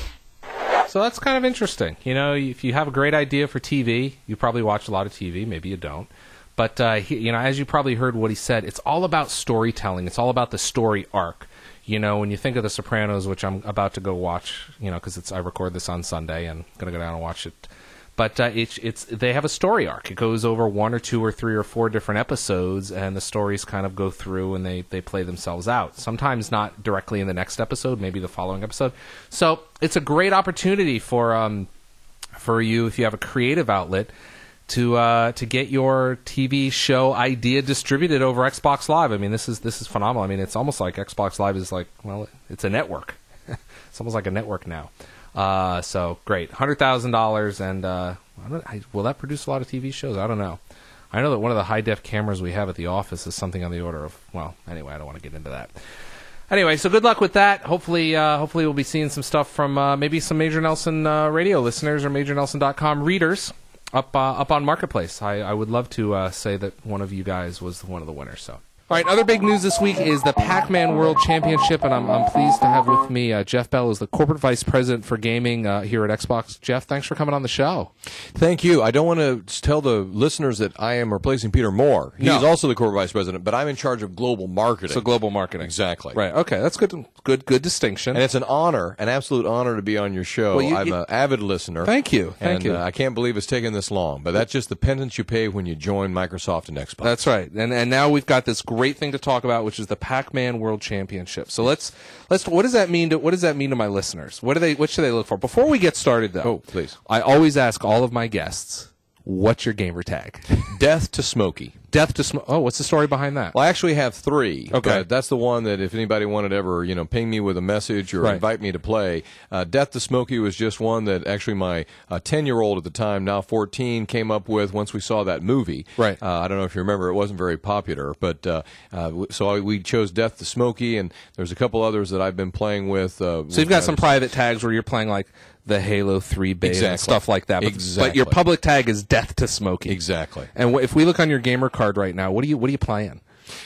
So that's kind of interesting. If you have a great idea for TV, you probably watch a lot of TV. Maybe you don't. But, as you probably heard what he said, it's all about storytelling. It's all about the story arc. When you think of The Sopranos, which I'm about to go watch, because I record this on Sunday and I'm going to go down and watch it. But they have a story arc. It goes over 1 or 2 or 3 or 4 different episodes, and the stories kind of go through and they play themselves out. Sometimes not directly in the next episode, maybe the following episode. So it's a great opportunity for you, if you have a creative outlet, to get your TV show idea distributed over Xbox Live. I mean, this is phenomenal. I mean, it's almost like Xbox Live is like, well, it's a network. It's almost like a network now. So great, $100,000, and will that produce a lot of TV shows? I don't know. I know that one of the high def cameras we have at the office is something on the order of, well, anyway, I don't want to get into that. Anyway, so good luck with that. Hopefully we'll be seeing some stuff from maybe some Major Nelson radio listeners or MajorNelson.com readers up on Marketplace. I would love to say that one of you guys was one of the winners. So, all right, other big news this week is the Pac-Man World Championship, and I'm pleased to have with me Jeff Bell, who's the corporate vice president for gaming here at Xbox. Jeff, thanks for coming on the show. Thank you. I don't want to tell the listeners that I am replacing Peter Moore. He's also the corporate vice president, but I'm in charge of global marketing. So global marketing. Exactly. Right. Okay, that's good distinction. And it's an honor, an absolute honor to be on your show. Well, I'm an avid listener. Thank you. Thank you. I can't believe it's taken this long, but that's just the penance you pay when you join Microsoft and Xbox. That's right. And now we've got this great thing to talk about, which is the Pac-Man World Championship. So let's what does that mean to my listeners? What should they look for? Before we get started, though, please. I always ask all of my guests, what's your gamer tag? Death to Smokey. Death to Smokey. Oh, what's the story behind that? Well, I actually have 3. Okay. But that's the one that if anybody wanted to ever, ping me with a message or invite me to play. Death to Smokey was just one that actually my 10-year-old at the time, now 14, came up with once we saw that movie. Right. I don't know if you remember, it wasn't very popular, but so we chose Death to Smokey, and there's a couple others that I've been playing with. So you've got some private tags where you're playing like the Halo 3 beta and stuff like that. But your public tag is Death to Smokey. Exactly. And if we look on your gamer card right now, what are you playing?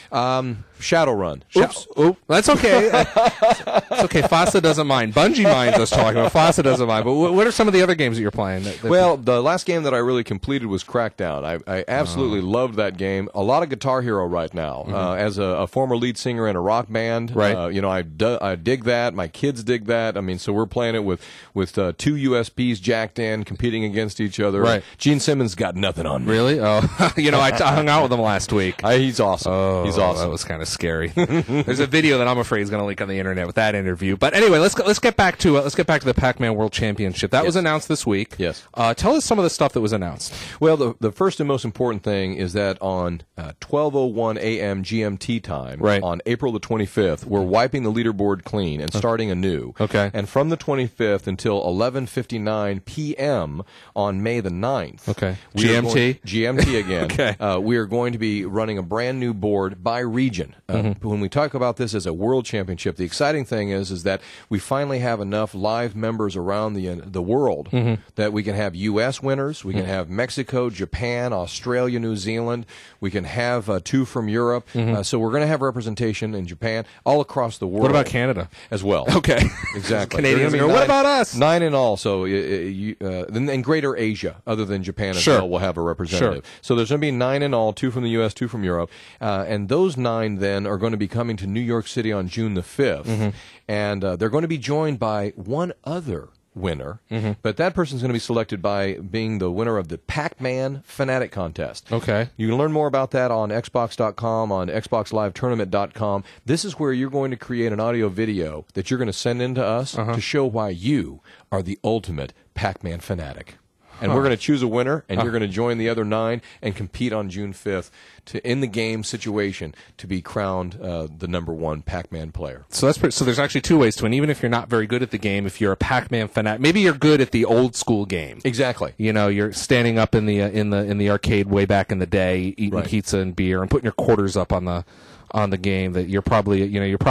Shadowrun. Oops. That's okay. It's okay. FASA doesn't mind. Bungie minds us talking about. FASA doesn't mind. But what are some of the other games that you're playing? Well, the last game that I really completed was Crackdown. I absolutely loved that game. A lot of Guitar Hero right now. As a former lead singer in a rock band, right. I dig that. My kids dig that. I mean, so we're playing it with 2 USBs jacked in, competing against each other. Right. Gene Simmons got nothing on me. Really? Oh, I hung out with him last week. He's awesome. Oh, he's awesome. That was kind of was scary. There's a video that I'm afraid is going to leak on the internet with that interview. But anyway, let's get back to the Pac-Man World Championship. That was announced this week. Yes. Tell us some of the stuff that was announced. Well, the first and most important thing is that on 12:01 a.m. GMT time, right, on April the 25th, we're wiping the leaderboard clean and starting anew. Okay. And from the 25th until 11:59 p.m. on May the 9th. Okay. GMT? GMT again. Okay. We are going to be running a brand new board by region. When we talk about this as a world championship, the exciting thing is that we finally have enough live members around the world that we can have U.S. winners, we can have Mexico, Japan, Australia, New Zealand, we can have 2 from Europe. So we're going to have representation in Japan, all across the world. What about Canada? As well. Okay. Exactly. Canadians. What about us? 9 in all. So in Greater Asia, other than Japan as well, we'll have a representative. Sure. So there's going to be 9 in all, 2 from the U.S., 2 from Europe. And those 9 then are going to be coming to New York City on June the 5th. And they're going to be joined by one other winner, but that person's going to be selected by being the winner of the Pac-Man Fanatic Contest. Okay. You can learn more about that on Xbox.com, on XboxLiveTournament.com. This is where you're going to create an audio video that you're going to send in to us to show why you are the ultimate Pac-Man fanatic. And we're going to choose a winner, and you're going to join the other 9 and compete on June 5th in the game situation to be crowned the #1 Pac-Man player. So that's so there's actually 2 ways to win. Even if you're not very good at the game, if you're a Pac-Man fanatic, maybe you're good at the old school game. Exactly. You know, you're standing up in the arcade way back in the day, eating pizza and beer, and putting your quarters up on the game. That you're probably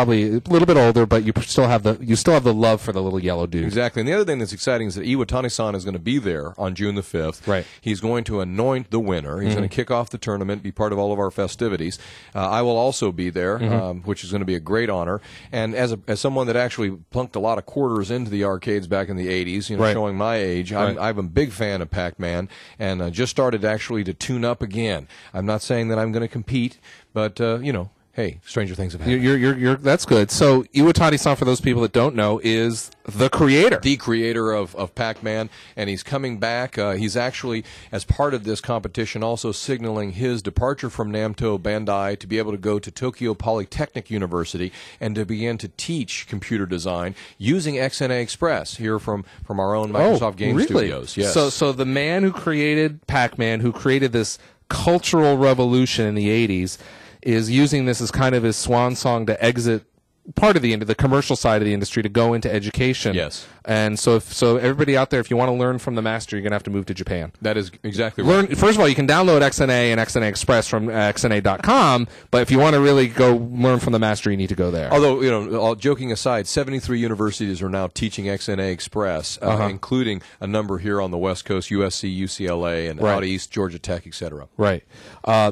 a little bit older, but you still have the love for the little yellow dude. Exactly. And the other thing that's exciting is that Iwatani-san is going to be there on June the 5th. Right. He's going to anoint the winner. He's going to kick off the tournament, be part of all of our festivities. I will also be there, which is going to be a great honor. And as someone that actually plunked a lot of quarters into the arcades back in the 80s, showing my age, I'm a big fan of Pac-Man, and just started actually to tune up again. I'm not saying that I'm going to compete, but hey, stranger things have happened. That's good. So Iwatani-san, for those people that don't know, is the creator. The creator of Pac-Man, and he's coming back. He's actually, as part of this competition, also signaling his departure from Namco Bandai to be able to go to Tokyo Polytechnic University and to begin to teach computer design using XNA Express here from our own Microsoft Game Studios. Yes. So the man who created Pac-Man, who created this cultural revolution in the 80s, is using this as kind of his swan song to exit part of the commercial side of the industry to go into education. Yes. And so everybody out there, if you want to learn from the master, you're going to have to move to Japan. That is exactly right. First of all, you can download XNA and XNA Express from XNA.com, but if you want to really go learn from the master, you need to go there. Although, all joking aside, 73 universities are now teaching XNA Express, including a number here on the West Coast, USC, UCLA, and out east, Georgia Tech, etc. Right. I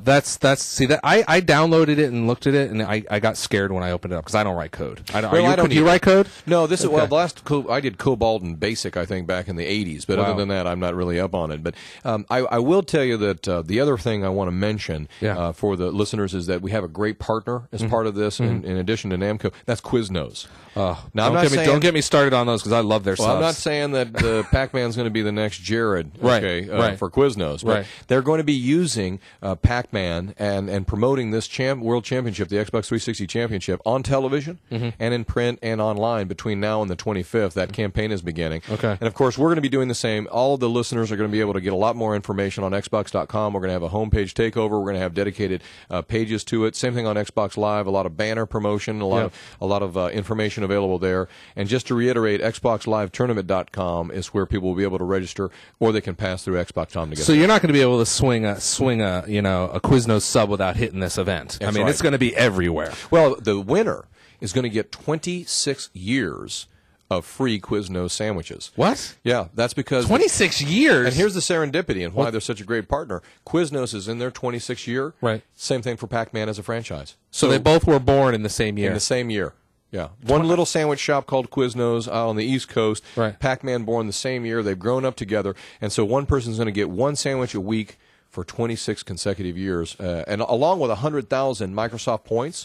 downloaded it and looked at it, and I got scared when I opened it up because I don't write code. Do you write code? No, this is the last I did Cobalt and Basic, I think, back in the 80s. But other than that, I'm not really up on it. But I will tell you that the other thing I want to mention for the listeners is that we have a great partner as part of this, in addition to Namco. That's Quiznos. Now, don't get me started on those because I love their subs. I'm not saying that Pac-Man's going to be the next Jared for Quiznos. But they're going to be using Pac-Man and promoting this World Championship, the Xbox 360 Championship, on television and in print and online between now and the 25th. That campaign is beginning. Okay. And, of course, we're going to be doing the same. All of the listeners are going to be able to get a lot more information on Xbox.com. We're going to have a homepage takeover. We're going to have dedicated pages to it. Same thing on Xbox Live, a lot of banner promotion, a lot of information available there. And just to reiterate, XboxLiveTournament.com is where people will be able to register, or they can pass through Xbox.com to get So you're not going to be able to swing a Quiznos sub without hitting this event. That's it's going to be everywhere. Well, the winner is going to get 26 years of free Quiznos sandwiches. What? Yeah, that's because 26 years. And here's the serendipity and why they're such a great partner. Quiznos is in their 26th year. Right. Same thing for Pac-Man as a franchise. So they both were born in the same year. In the same year. Yeah. One little sandwich shop called Quiznos on the East Coast. Right. Pac-Man born the same year. They've grown up together. And so one person's going to get one sandwich a week for 26 consecutive years. And along with 100,000 Microsoft points.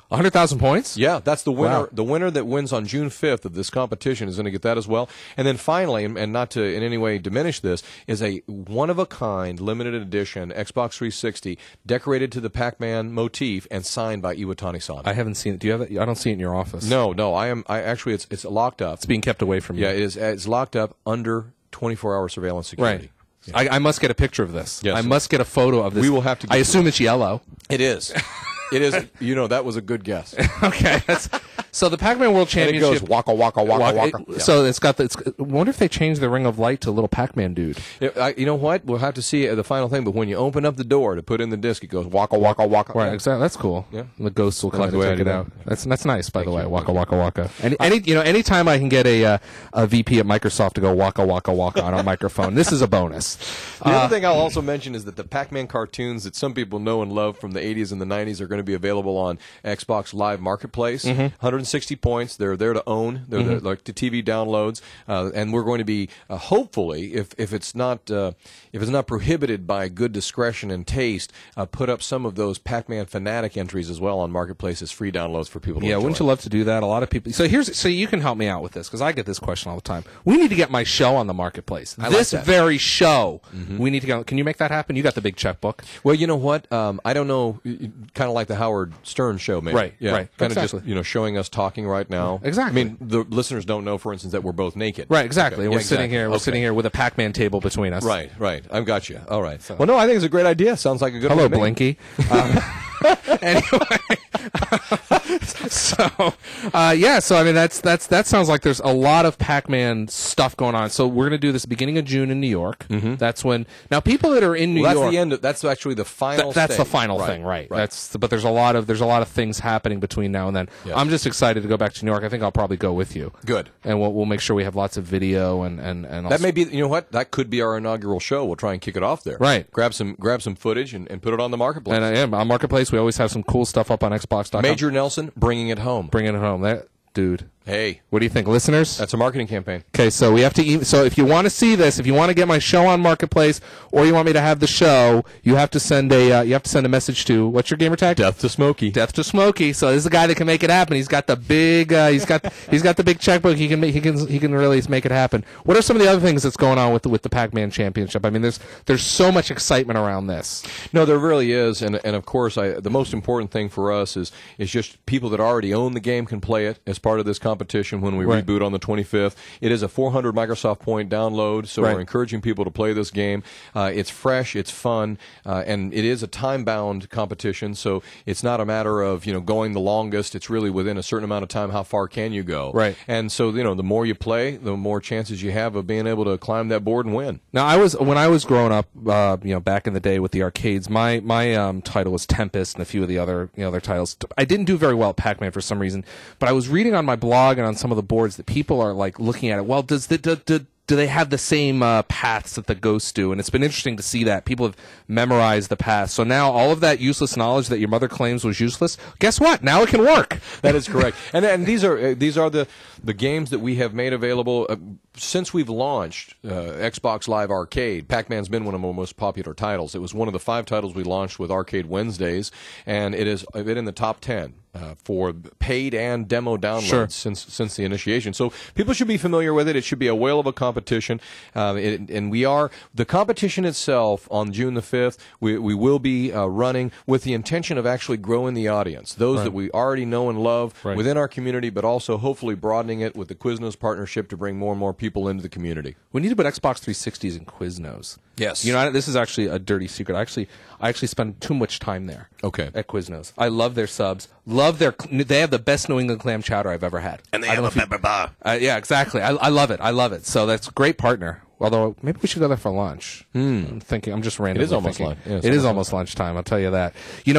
100,000 points? Yeah, that's the winner. Wow. The winner that wins on June 5th of this competition is going to get that as well. And then finally, and not to in any way diminish this, is a one-of-a-kind, limited edition Xbox 360 decorated to the Pac-Man motif and signed by Iwatani-san. I haven't seen it. Do you have it? I don't see it in your office. No. I actually, it's locked up. It's being kept away from you. Yeah, it is. It's locked up under 24-hour surveillance security. Right. I must get a picture of this. Yes. I must get a photo of this. We will have to get I assume it's yellow. It is. It is. That was a good guess. Okay. So the Pac-Man World And it Championship. goes waka waka waka waka. Yeah. So it's got I wonder if they changed the Ring of Light to a little Pac-Man dude. You know what? We'll have to see the final thing. But when you open up the door to put in the disc, it goes waka waka waka. Right, exactly. That's cool. Yeah. The ghosts will come like and the way I take do it that. out. That's nice, by the way. Waka waka waka. Anytime I can get a VP at Microsoft to go waka waka waka on a microphone, this is a bonus. The other thing I'll also mention is that the Pac-Man cartoons that some people know and love from the 80s and the 90s are going to be available on Xbox Live Marketplace. 160 points. They're there to own. They're there, like the TV downloads, and we're going to be hopefully, if it's not prohibited by good discretion and taste, put up some of those Pac-Man Fanatic entries as well on Marketplace as free downloads for people to enjoy. Wouldn't you love to do that? A lot of people. So you can help me out with this because I get this question all the time. We need to get my show on the Marketplace. This very show. We need to go. Can you make that happen? You got the big checkbook. Well, you know what? I don't know. Kind of like the Howard Stern show, maybe. Right. Yeah. Right. Kind of Exactly. just showing us talking right now. Exactly. I mean, the listeners don't know, for instance, that we're both naked. Right. Exactly. Okay. And Yeah, we're sitting exactly. here. We're sitting here with a Pac-Man table between us. Right. I've got you. All right. Well, no, I think it's a great idea. Sounds like a good Hello, one to me. Blinky. Anyway, so I mean that sounds like there's a lot of Pac-Man stuff going on. So we're gonna do this beginning of June in New York. That's when now people that are in New Well, York. that's the end. That's actually the final. That's the stage. final thing, right? But there's a lot of things happening between now and then. Yes. I'm just excited to go back to New York. I think I'll probably go with you. Good. And we'll make sure we have lots of video and That may be. You know what? That could be our inaugural show. We'll try and kick it off there. Right. Grab some footage and put it on the Marketplace. and on Marketplace we always have some cool stuff up on Xbox.com. Major Nelson bringing it home. Bringing it home. That dude. Hey, What do you think, listeners? that's a marketing campaign. Okay, so we have to. So if you want to see this, if you want to get my show on Marketplace, or you want me to have the show, you have to send a message to what's your gamer tag? Death to Smokey. Death to Smokey. So this is the guy that can make it happen. He's got the big. He's got the big checkbook. He can really make it happen. What are some of the other things that's going on with the Pac-Man Championship? I mean, there's so much excitement around this. No, there really is, and of course, the most important thing for us is just people that already own the game can play it as part of this competition when we reboot on the 25th. It is a 400 Microsoft point download, so we're encouraging people to play this game. It's fresh, it's fun, and it is a time-bound competition, so it's not a matter of going the longest. It's really within a certain amount of time. How far can you go? Right. And so the more you play, the more chances you have of being able to climb that board and win. Now, when I was growing up, back in the day with the arcades, my title was Tempest and a few of the other titles. I didn't do very well at Pac-Man for some reason, but I was reading on my blog and on some of the boards that people are like looking at it. Well, do they have the same paths that the ghosts do? And it's been interesting to see that people have memorized the paths. So now all of that useless knowledge that your mother claims was useless, guess what? Now it can work. That is correct. And these are the games that we have made available since we've launched Xbox Live Arcade. Pac-Man's been one of our most popular titles. It was one of the 5 titles we launched with Arcade Wednesdays, and it has been in the top 10 for paid and demo downloads since the initiation. So people should be familiar with it. It should be a whale of a competition. And the competition itself on June the 5th, we will be running with the intention of actually growing the audience. Those that we already know and love within our community, but also hopefully broadening it with the Quiznos partnership to bring more and more people into the community. We need to put Xbox 360s in Quiznos. Yes. This is actually a dirty secret. I actually spend too much time there. Okay. At Quiznos. I love their subs. They have the best New England clam chowder I've ever had. And they have a pepper bar. Yeah, exactly. I love it. I love it. So that's a great partner. Although maybe we should go there for lunch. I'm just randomly. It is almost thinking. lunch. Yeah, it is almost lunchtime. I'll tell you that.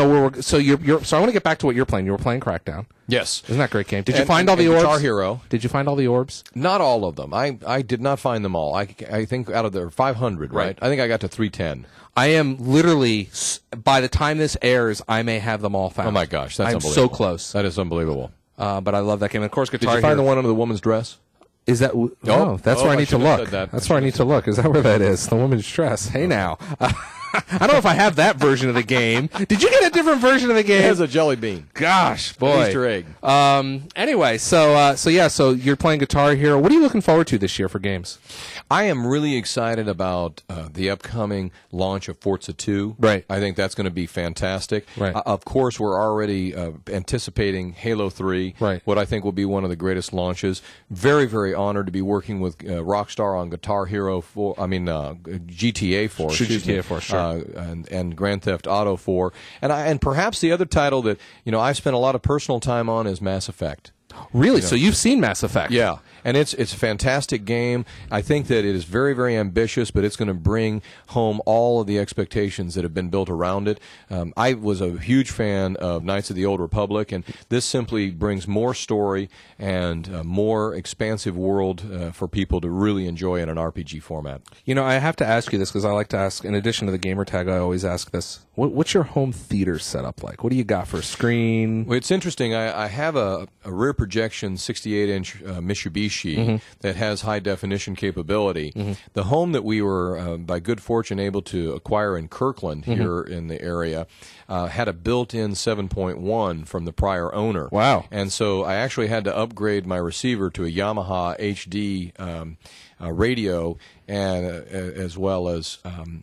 So I want to get back to what you're playing. You were playing Crackdown. Yes. Isn't that a great game? Did you find all the orbs? Guitar Hero. Did you find all the orbs? Not all of them. I did not find them all. I think out of the 500, right? I think I got to 310. I am literally, by the time this airs, I may have them all found. Oh my gosh, that's I'm unbelievable. so close. That is unbelievable. But I love that game. And of course, Guitar Did you find Hero. the one under the woman's dress? Is that? No, that's where I I need to shouldn't have look. said that. That's where I need to look. Is that where that is? The woman's dress. Hey now. I don't know if I have that version of the game. Did you get a different version of the game? It has a jelly bean. Gosh, boy. Easter egg. Anyway, so you're playing Guitar Hero. What are you looking forward to this year for games? I am really excited about the upcoming launch of Forza 2. Right. I think that's going to be fantastic. Right. Of course, we're already anticipating Halo 3, right. what I think will be one of the greatest launches. Very, very honored to be working with Rockstar on Guitar Hero 4, GTA 4. GTA 4, sure. And Grand Theft Auto 4. And perhaps the other title that, I've spent a lot of personal time on is Mass Effect. Really? So you've seen Mass Effect? Yeah, and it's a fantastic game. I think that it is very, very ambitious, but it's going to bring home all of the expectations that have been built around it. I was a huge fan of Knights of the Old Republic, and this simply brings more story and a more expansive world for people to really enjoy in an RPG format. I have to ask you this because I like to ask, in addition to the gamer tag, I always ask this. What's your home theater setup like? What do you got for a screen? Well, it's interesting. I have a rear projection 68-inch Mitsubishi that has high-definition capability. The home that we were, by good fortune, able to acquire in Kirkland here in the area had a built-in 7.1 from the prior owner. Wow. And so I actually had to upgrade my receiver to a Yamaha HD radio, and as well as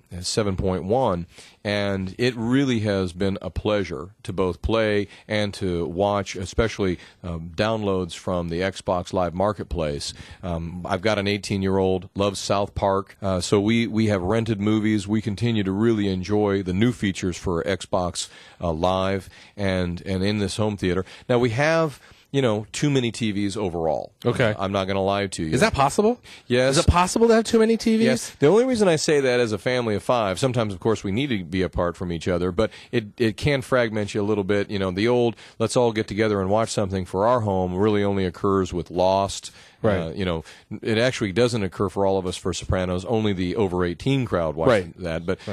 7.1, and it really has been a pleasure to both play and to watch, especially downloads from the Xbox Live Marketplace. I've got an 18-year-old, loves South Park, so we have rented movies. We continue to really enjoy the new features for Xbox Live and in this home theater. Now we have too many TVs overall. Okay. I'm not going to lie to you. Is that possible? Yes. Is it possible to have too many TVs? Yes. The only reason I say that as a family of 5, sometimes, of course, we need to be apart from each other, but it can fragment you a little bit. The old let's all get together and watch something for our home really only occurs with Lost. Right. It actually doesn't occur for all of us for Sopranos. Only the over 18 crowd watches that. But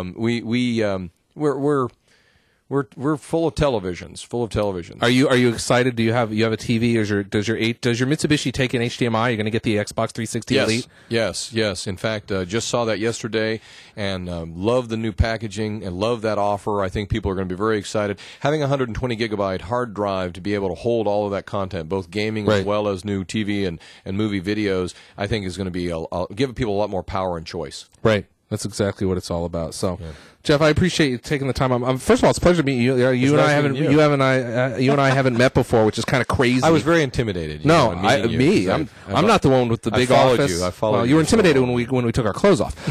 we're full of televisions. Are you excited? Do you have a TV? Does your Mitsubishi take an HDMI? You're going to get the Xbox 360 Elite? Yes. In fact, just saw that yesterday and love the new packaging and love that offer. I think people are going to be very excited. Having a 120 gigabyte hard drive to be able to hold all of that content, both gaming as well as new TV and movie videos, I think is going to be give people a lot more power and choice. Right. That's exactly what it's all about. So, Jeff, I appreciate you taking the time. First of all, it's a pleasure to meet you. You and I haven't met before, which is kind of crazy. I was very intimidated. I'm not the one with the big office. I followed you. You were intimidated when we took our clothes off.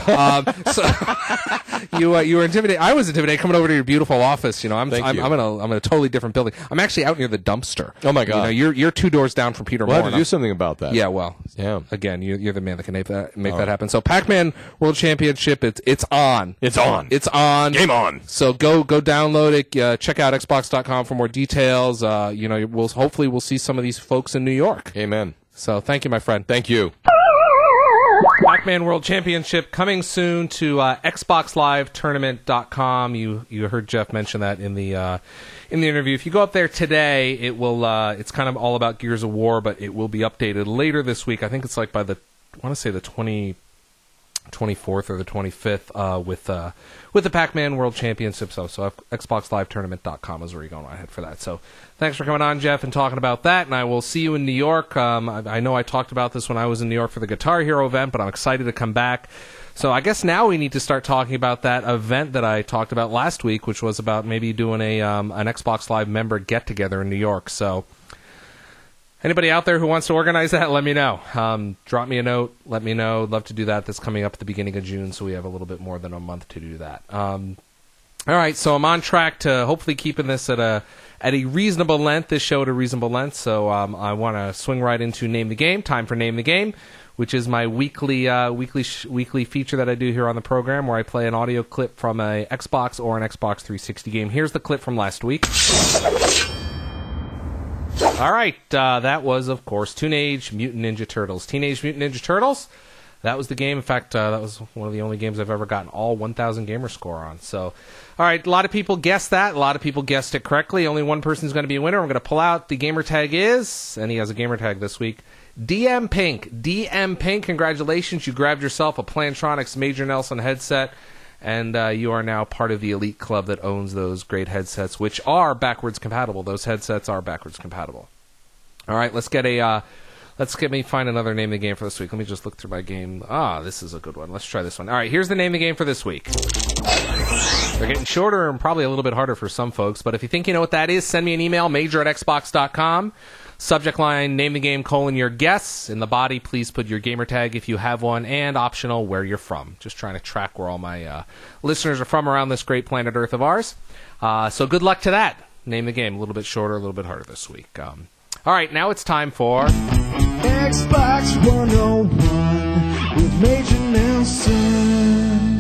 You were intimidated. I was intimidated coming over to your beautiful office. I'm in a totally different building. I'm actually out near the dumpster. Oh my God! You're 2 doors down from Peter Moore. We'll have to do something about that. Yeah. Well. Yeah. Again, you're the man that can make that happen. So, Pac-Man World Championship. It's on. It's on. It's on. Game on. So go download it. Check out Xbox.com for more details. Hopefully we'll see some of these folks in New York. Amen. So thank you, my friend. Thank you. Pac-Man World Championship coming soon to XboxLiveTournament.com. You heard Jeff mention that in the interview. If you go up there today, it will. It's kind of all about Gears of War, but it will be updated later this week. I think it's like by the 24th or the 25th with the Pac-Man World Championship. So XboxLiveTournament.com is where you're going ahead for that. So thanks for coming on, Jeff, and talking about that. And I will see you in New York. I know I talked about this when I was in New York for the Guitar Hero event, but I'm excited to come back. So I guess now we need to start talking about that event that I talked about last week, which was about maybe doing an Xbox Live member get-together in New York. So anybody out there who wants to organize that, let me know. Drop me a note. Let me know. Love to do that. That's coming up at the beginning of June, so we have a little bit more than a month to do that. All right, so I'm on track to hopefully keeping this at a reasonable length, this show at a reasonable length. So I want to swing right into Name the Game. Time for Name the Game, which is my weekly feature that I do here on the program, where I play an audio clip from a Xbox or an Xbox 360 game. Here's the clip from last week. All right, that was, of course, Teenage Mutant Ninja Turtles. Teenage Mutant Ninja Turtles, that was the game. In fact, that was one of the only games I've ever gotten all 1,000 gamer score on. So, all right, a lot of people guessed that. A lot of people guessed it correctly. Only one person's going to be a winner. I'm going to pull out. The gamer tag is, and he has a gamer tag this week, DM Pink. DM Pink, congratulations. You grabbed yourself a Plantronics Major Nelson headset. and you are now part of the elite club that owns those great headsets, which are backwards compatible. Those headsets are backwards compatible. All right, let's get me find another name of the game for this week. Let me just look through my game. This is a good one. Let's try this one. All right, here's the name of the game for this week. They're getting shorter and probably a little bit harder for some folks, but if you think you know what that is, send me an email, major@xbox.com. Subject line, name the game, your guess. In the body, please put your gamer tag if you have one, and optional, where you're from. Just trying to track where all my listeners are from around this great planet Earth of ours. So good luck to that. Name the game. A little bit shorter, a little bit harder this week. All right, now it's time for Xbox 101 with Major Nelson.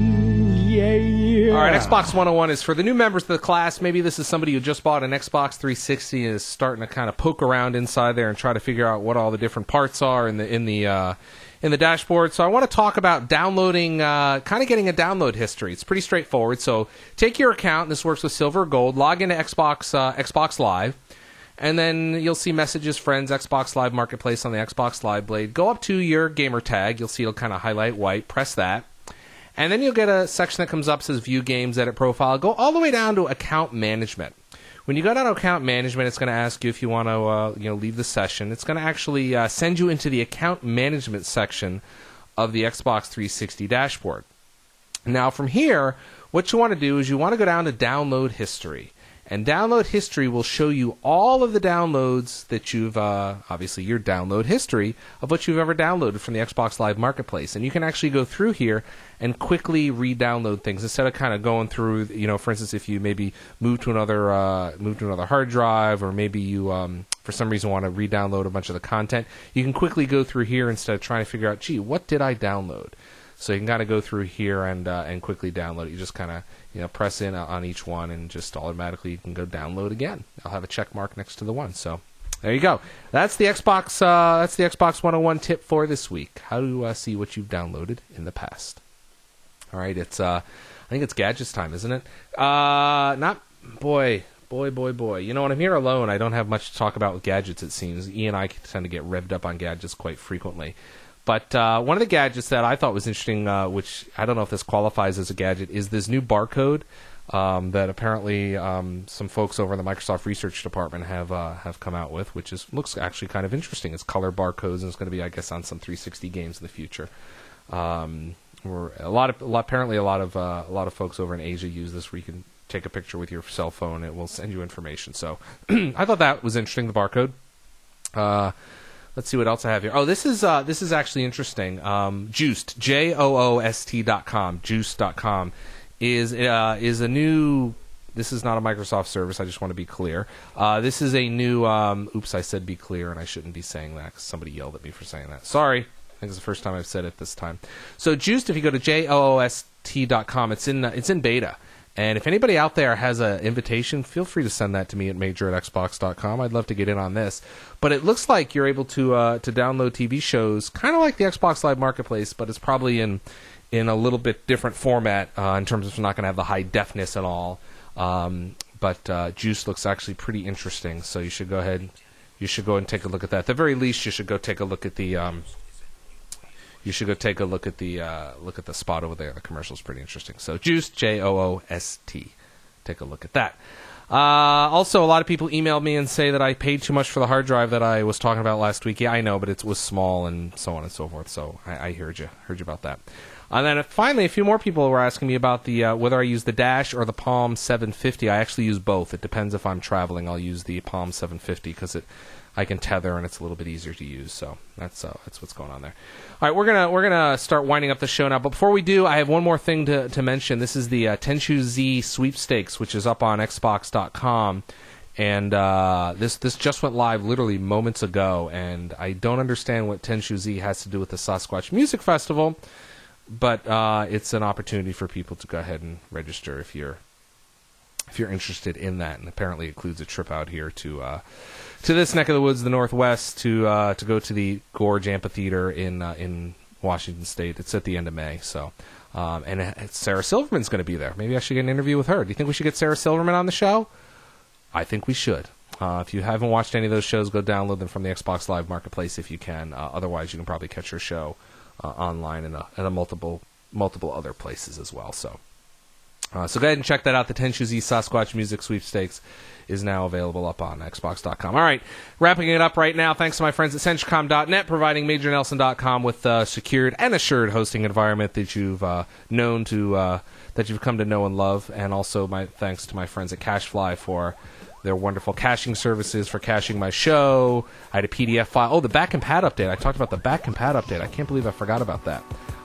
Yeah. All right, Xbox 101 is for the new members of the class. Maybe this is somebody who just bought an Xbox 360 and is starting to kind of poke around inside there and try to figure out what all the different parts are in the dashboard. So I want to talk about downloading, kind of getting a download history. It's pretty straightforward. So take your account, and this works with Silver or Gold, log into Xbox Live, and then you'll see messages, friends, Xbox Live Marketplace on the Xbox Live Blade. Go up to your gamer tag. You'll see it'll kind of highlight white. Press that. And then you'll get a section that comes up, says View Games, Edit Profile. Go all the way down to Account Management. When you go down to Account Management, it's going to ask you if you want to leave the session. It's going to actually send you into the Account Management section of the Xbox 360 dashboard. Now, from here, what you want to do is you want to go down to Download History. And Download History will show you all of the downloads that you've, obviously your download history of what you've ever downloaded from the Xbox Live Marketplace. And you can actually go through here and quickly re-download things instead of kind of going through, for instance, if you maybe move to another hard drive, or maybe you, for some reason, want to re-download a bunch of the content. You can quickly go through here instead of trying to figure out, what did I download? So you can kind of go through here and quickly download it. You just kind of press in on each one, and just automatically you can go download again. I'll have a check mark next to the one. So there you go. That's the Xbox 101 tip for this week. How to see what you've downloaded in the past. All right, it's I think it's gadgets time, isn't it? Boy. When I'm here alone, I don't have much to talk about with gadgets, it seems. E and I tend to get revved up on gadgets quite frequently. But one of the gadgets that I thought was interesting, which I don't know if this qualifies as a gadget, is this new barcode that apparently some folks over in the Microsoft Research Department have come out with, which looks actually kind of interesting. It's color barcodes, and it's going to be, I guess, on some 360 games in the future. Apparently a lot of folks over in Asia use this, where you can take a picture with your cell phone, and it will send you information. So I thought that was interesting, the barcode. Let's see what else I have here. Oh, this is actually interesting. Joost, Joost.com, Joost.com is a new. This is not a Microsoft service. I just want to be clear. This is a new. Oops, I said be clear, and I shouldn't be saying that because somebody yelled at me for saying that. Sorry. I think it's the first time I've said it this time. So Joost, if you go to Joost.com, it's in beta. And if anybody out there has an invitation, feel free to send that to me at major@xbox.com. I'd love to get in on this. But it looks like you're able to download TV shows, kind of like the Xbox Live Marketplace, but it's probably in a little bit different format in terms of it's not going to have the high defness and all. But Juice looks actually pretty interesting, so you should go ahead and take a look at that. At the very least, you should go take a look at the. Look at the spot over there. The commercial is pretty interesting. So Joost, Joost. Take a look at that. Also, a lot of people emailed me and say that I paid too much for the hard drive that I was talking about last week. Yeah, I know, but it was small and so on and so forth. So I heard you about that. And then finally, a few more people were asking me about the whether I use the Dash or the Palm 750. I actually use both. It depends if I'm traveling. I'll use the Palm 750 because I can tether and it's a little bit easier to use. So that's what's going on there. All right, we're gonna start winding up the show now. But before we do, I have one more thing to mention. This is the Tenchu Z sweepstakes, which is up on Xbox.com, and this just went live literally moments ago. And I don't understand what Tenchu Z has to do with the Sasquatch Music Festival, but it's an opportunity for people to go ahead and register if you're interested in that. And apparently, it includes a trip out here to this neck of the woods, the Northwest, to go to the Gorge Amphitheater in Washington State. It's at the end of May, so and Sarah Silverman's going to be there. Maybe I should get an interview with her. Do you think we should get Sarah Silverman on the show? I think we should. If you haven't watched any of those shows, go download them from the Xbox Live Marketplace if you can. Otherwise, you can probably catch her show online in a multiple multiple other places as well. So go ahead and check that out. The Tenchu Z Sasquatch Music Sweepstakes is now available up on Xbox.com. All right, wrapping it up right now. Thanks to my friends at Centricom.net, providing MajorNelson.com with a secured and assured hosting environment that you've known to that you've come to know and love, and also my thanks to my friends at CacheFly for their wonderful caching services for caching my show. I had a PDF file. Oh, the back and pad update. I talked about the back and pad update. I can't believe I forgot about that.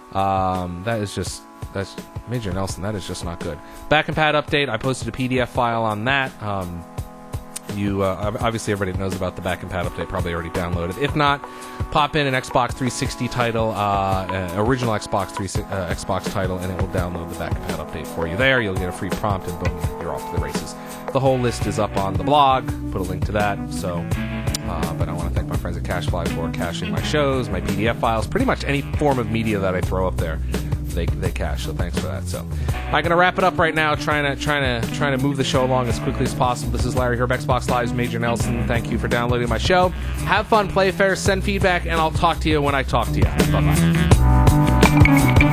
That's Major Nelson. That is just not good. Back and pad update. I posted a PDF file on that. Obviously everybody knows about the back and pad update. Probably already downloaded. If not, pop in an Xbox 360 title, original Xbox title, and it will download the back and pad update for you. There, you'll get a free prompt, and boom, you're off to the races. The whole list is up on the blog. Put a link to that. So, but I want to thank my friends at CacheFly for caching my shows, my PDF files, pretty much any form of media that I throw up there. They cache, so thanks for that. So I'm going to wrap it up right now, trying to move the show along as quickly as possible. This is Larry here, Xbox Live's Major Nelson. Thank you for downloading my show. Have fun, play fair, send feedback, and I'll talk to you when I talk to you. Bye-bye.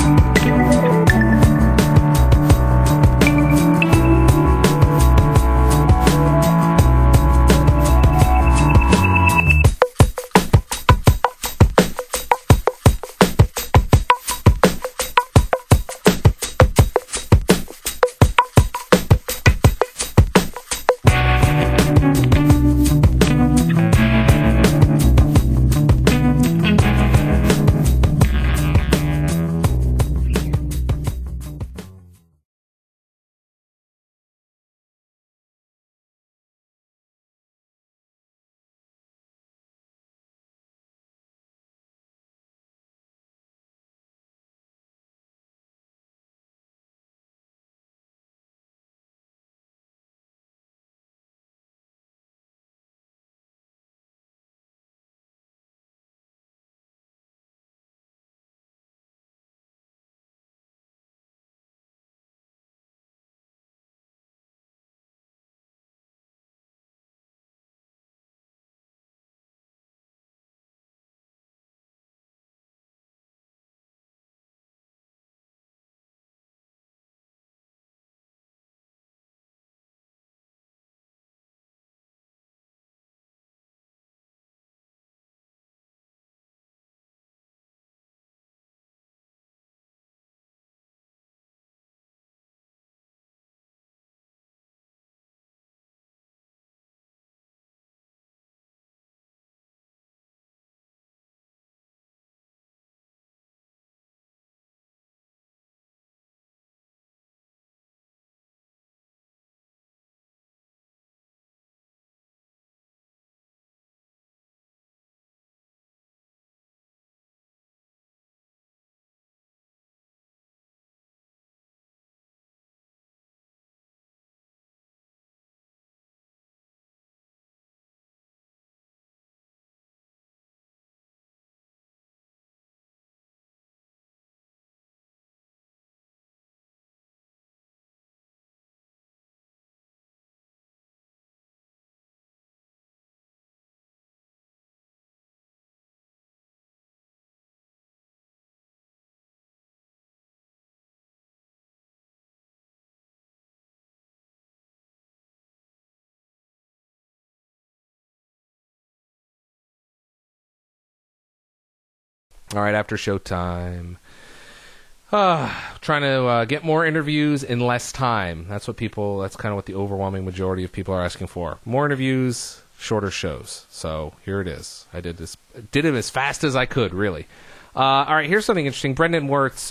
All right, after showtime. Trying to get more interviews in less time. That's kind of what the overwhelming majority of people are asking for. More interviews, shorter shows. So here it is. I did it as fast as I could, really. All right, here's something interesting. Brendan Wirtz,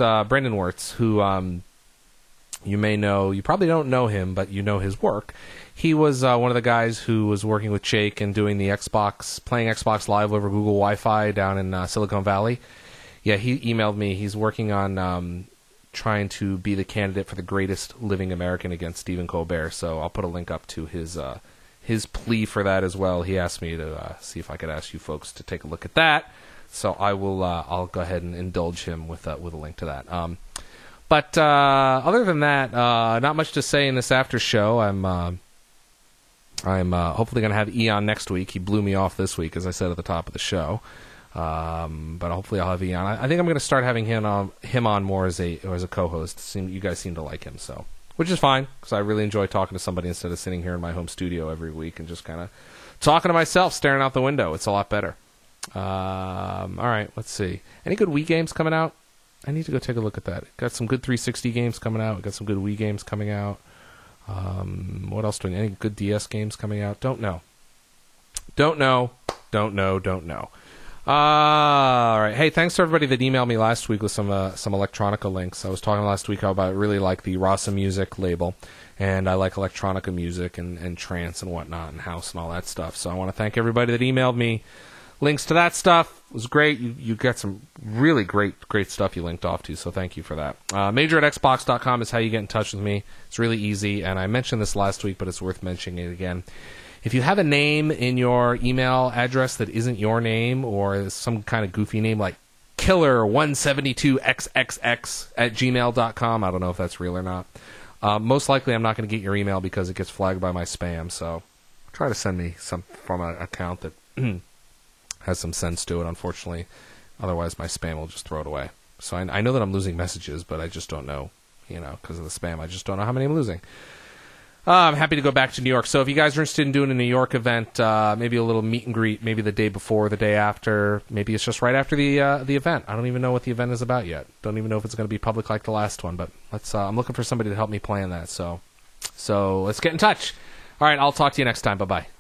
who you may know, you probably don't know him, but you know his work. He was one of the guys who was working with Jake and doing the playing Xbox Live over Google Wi-Fi down in Silicon Valley. Yeah, he emailed me. He's working on trying to be the candidate for the greatest living American against Stephen Colbert. So I'll put a link up to his plea for that as well. He asked me to see if I could ask you folks to take a look at that. So I will. I'll go ahead and indulge him with a link to that. But other than that, not much to say in this after show. I'm hopefully going to have Eon next week. He blew me off this week, as I said at the top of the show. But hopefully I'll have E on. I think I'm going to start having him on more as a co-host. You guys seem to like him, so which is fine because I really enjoy talking to somebody instead of sitting here in my home studio every week and just kind of talking to myself, staring out the window. It's a lot better. All right, let's see. Any good Wii games coming out? I need to go take a look at that. Got some good 360 games coming out. Got some good Wii games coming out. What else do we? Any good DS games coming out? Don't know. All right. Hey, thanks to everybody that emailed me last week with some electronica links. I was talking last week how I really like the Rasa Music label, and I like electronica music and trance and whatnot and house and all that stuff. So I want to thank everybody that emailed me links to that stuff. It was great. You got some really great stuff you linked off to, so thank you for that. Major@xbox.com is how you get in touch with me. It's really easy, and I mentioned this last week, but it's worth mentioning it again. If you have a name in your email address that isn't your name or some kind of goofy name like killer172xxx@gmail.com, I don't know if that's real or not. Most likely I'm not going to get your email because it gets flagged by my spam, so try to send me some from an account that has some sense to it, unfortunately. Otherwise, my spam will just throw it away. So I know that I'm losing messages, but I just don't know, because of the spam. I just don't know how many I'm losing. I'm happy to go back to New York. So if you guys are interested in doing a New York event, maybe a little meet and greet, maybe the day before, the day after, maybe it's just right after the event. I don't even know what the event is about yet. Don't even know if it's going to be public like the last one, but I'm looking for somebody to help me plan that. So let's get in touch. All right, I'll talk to you next time. Bye-bye.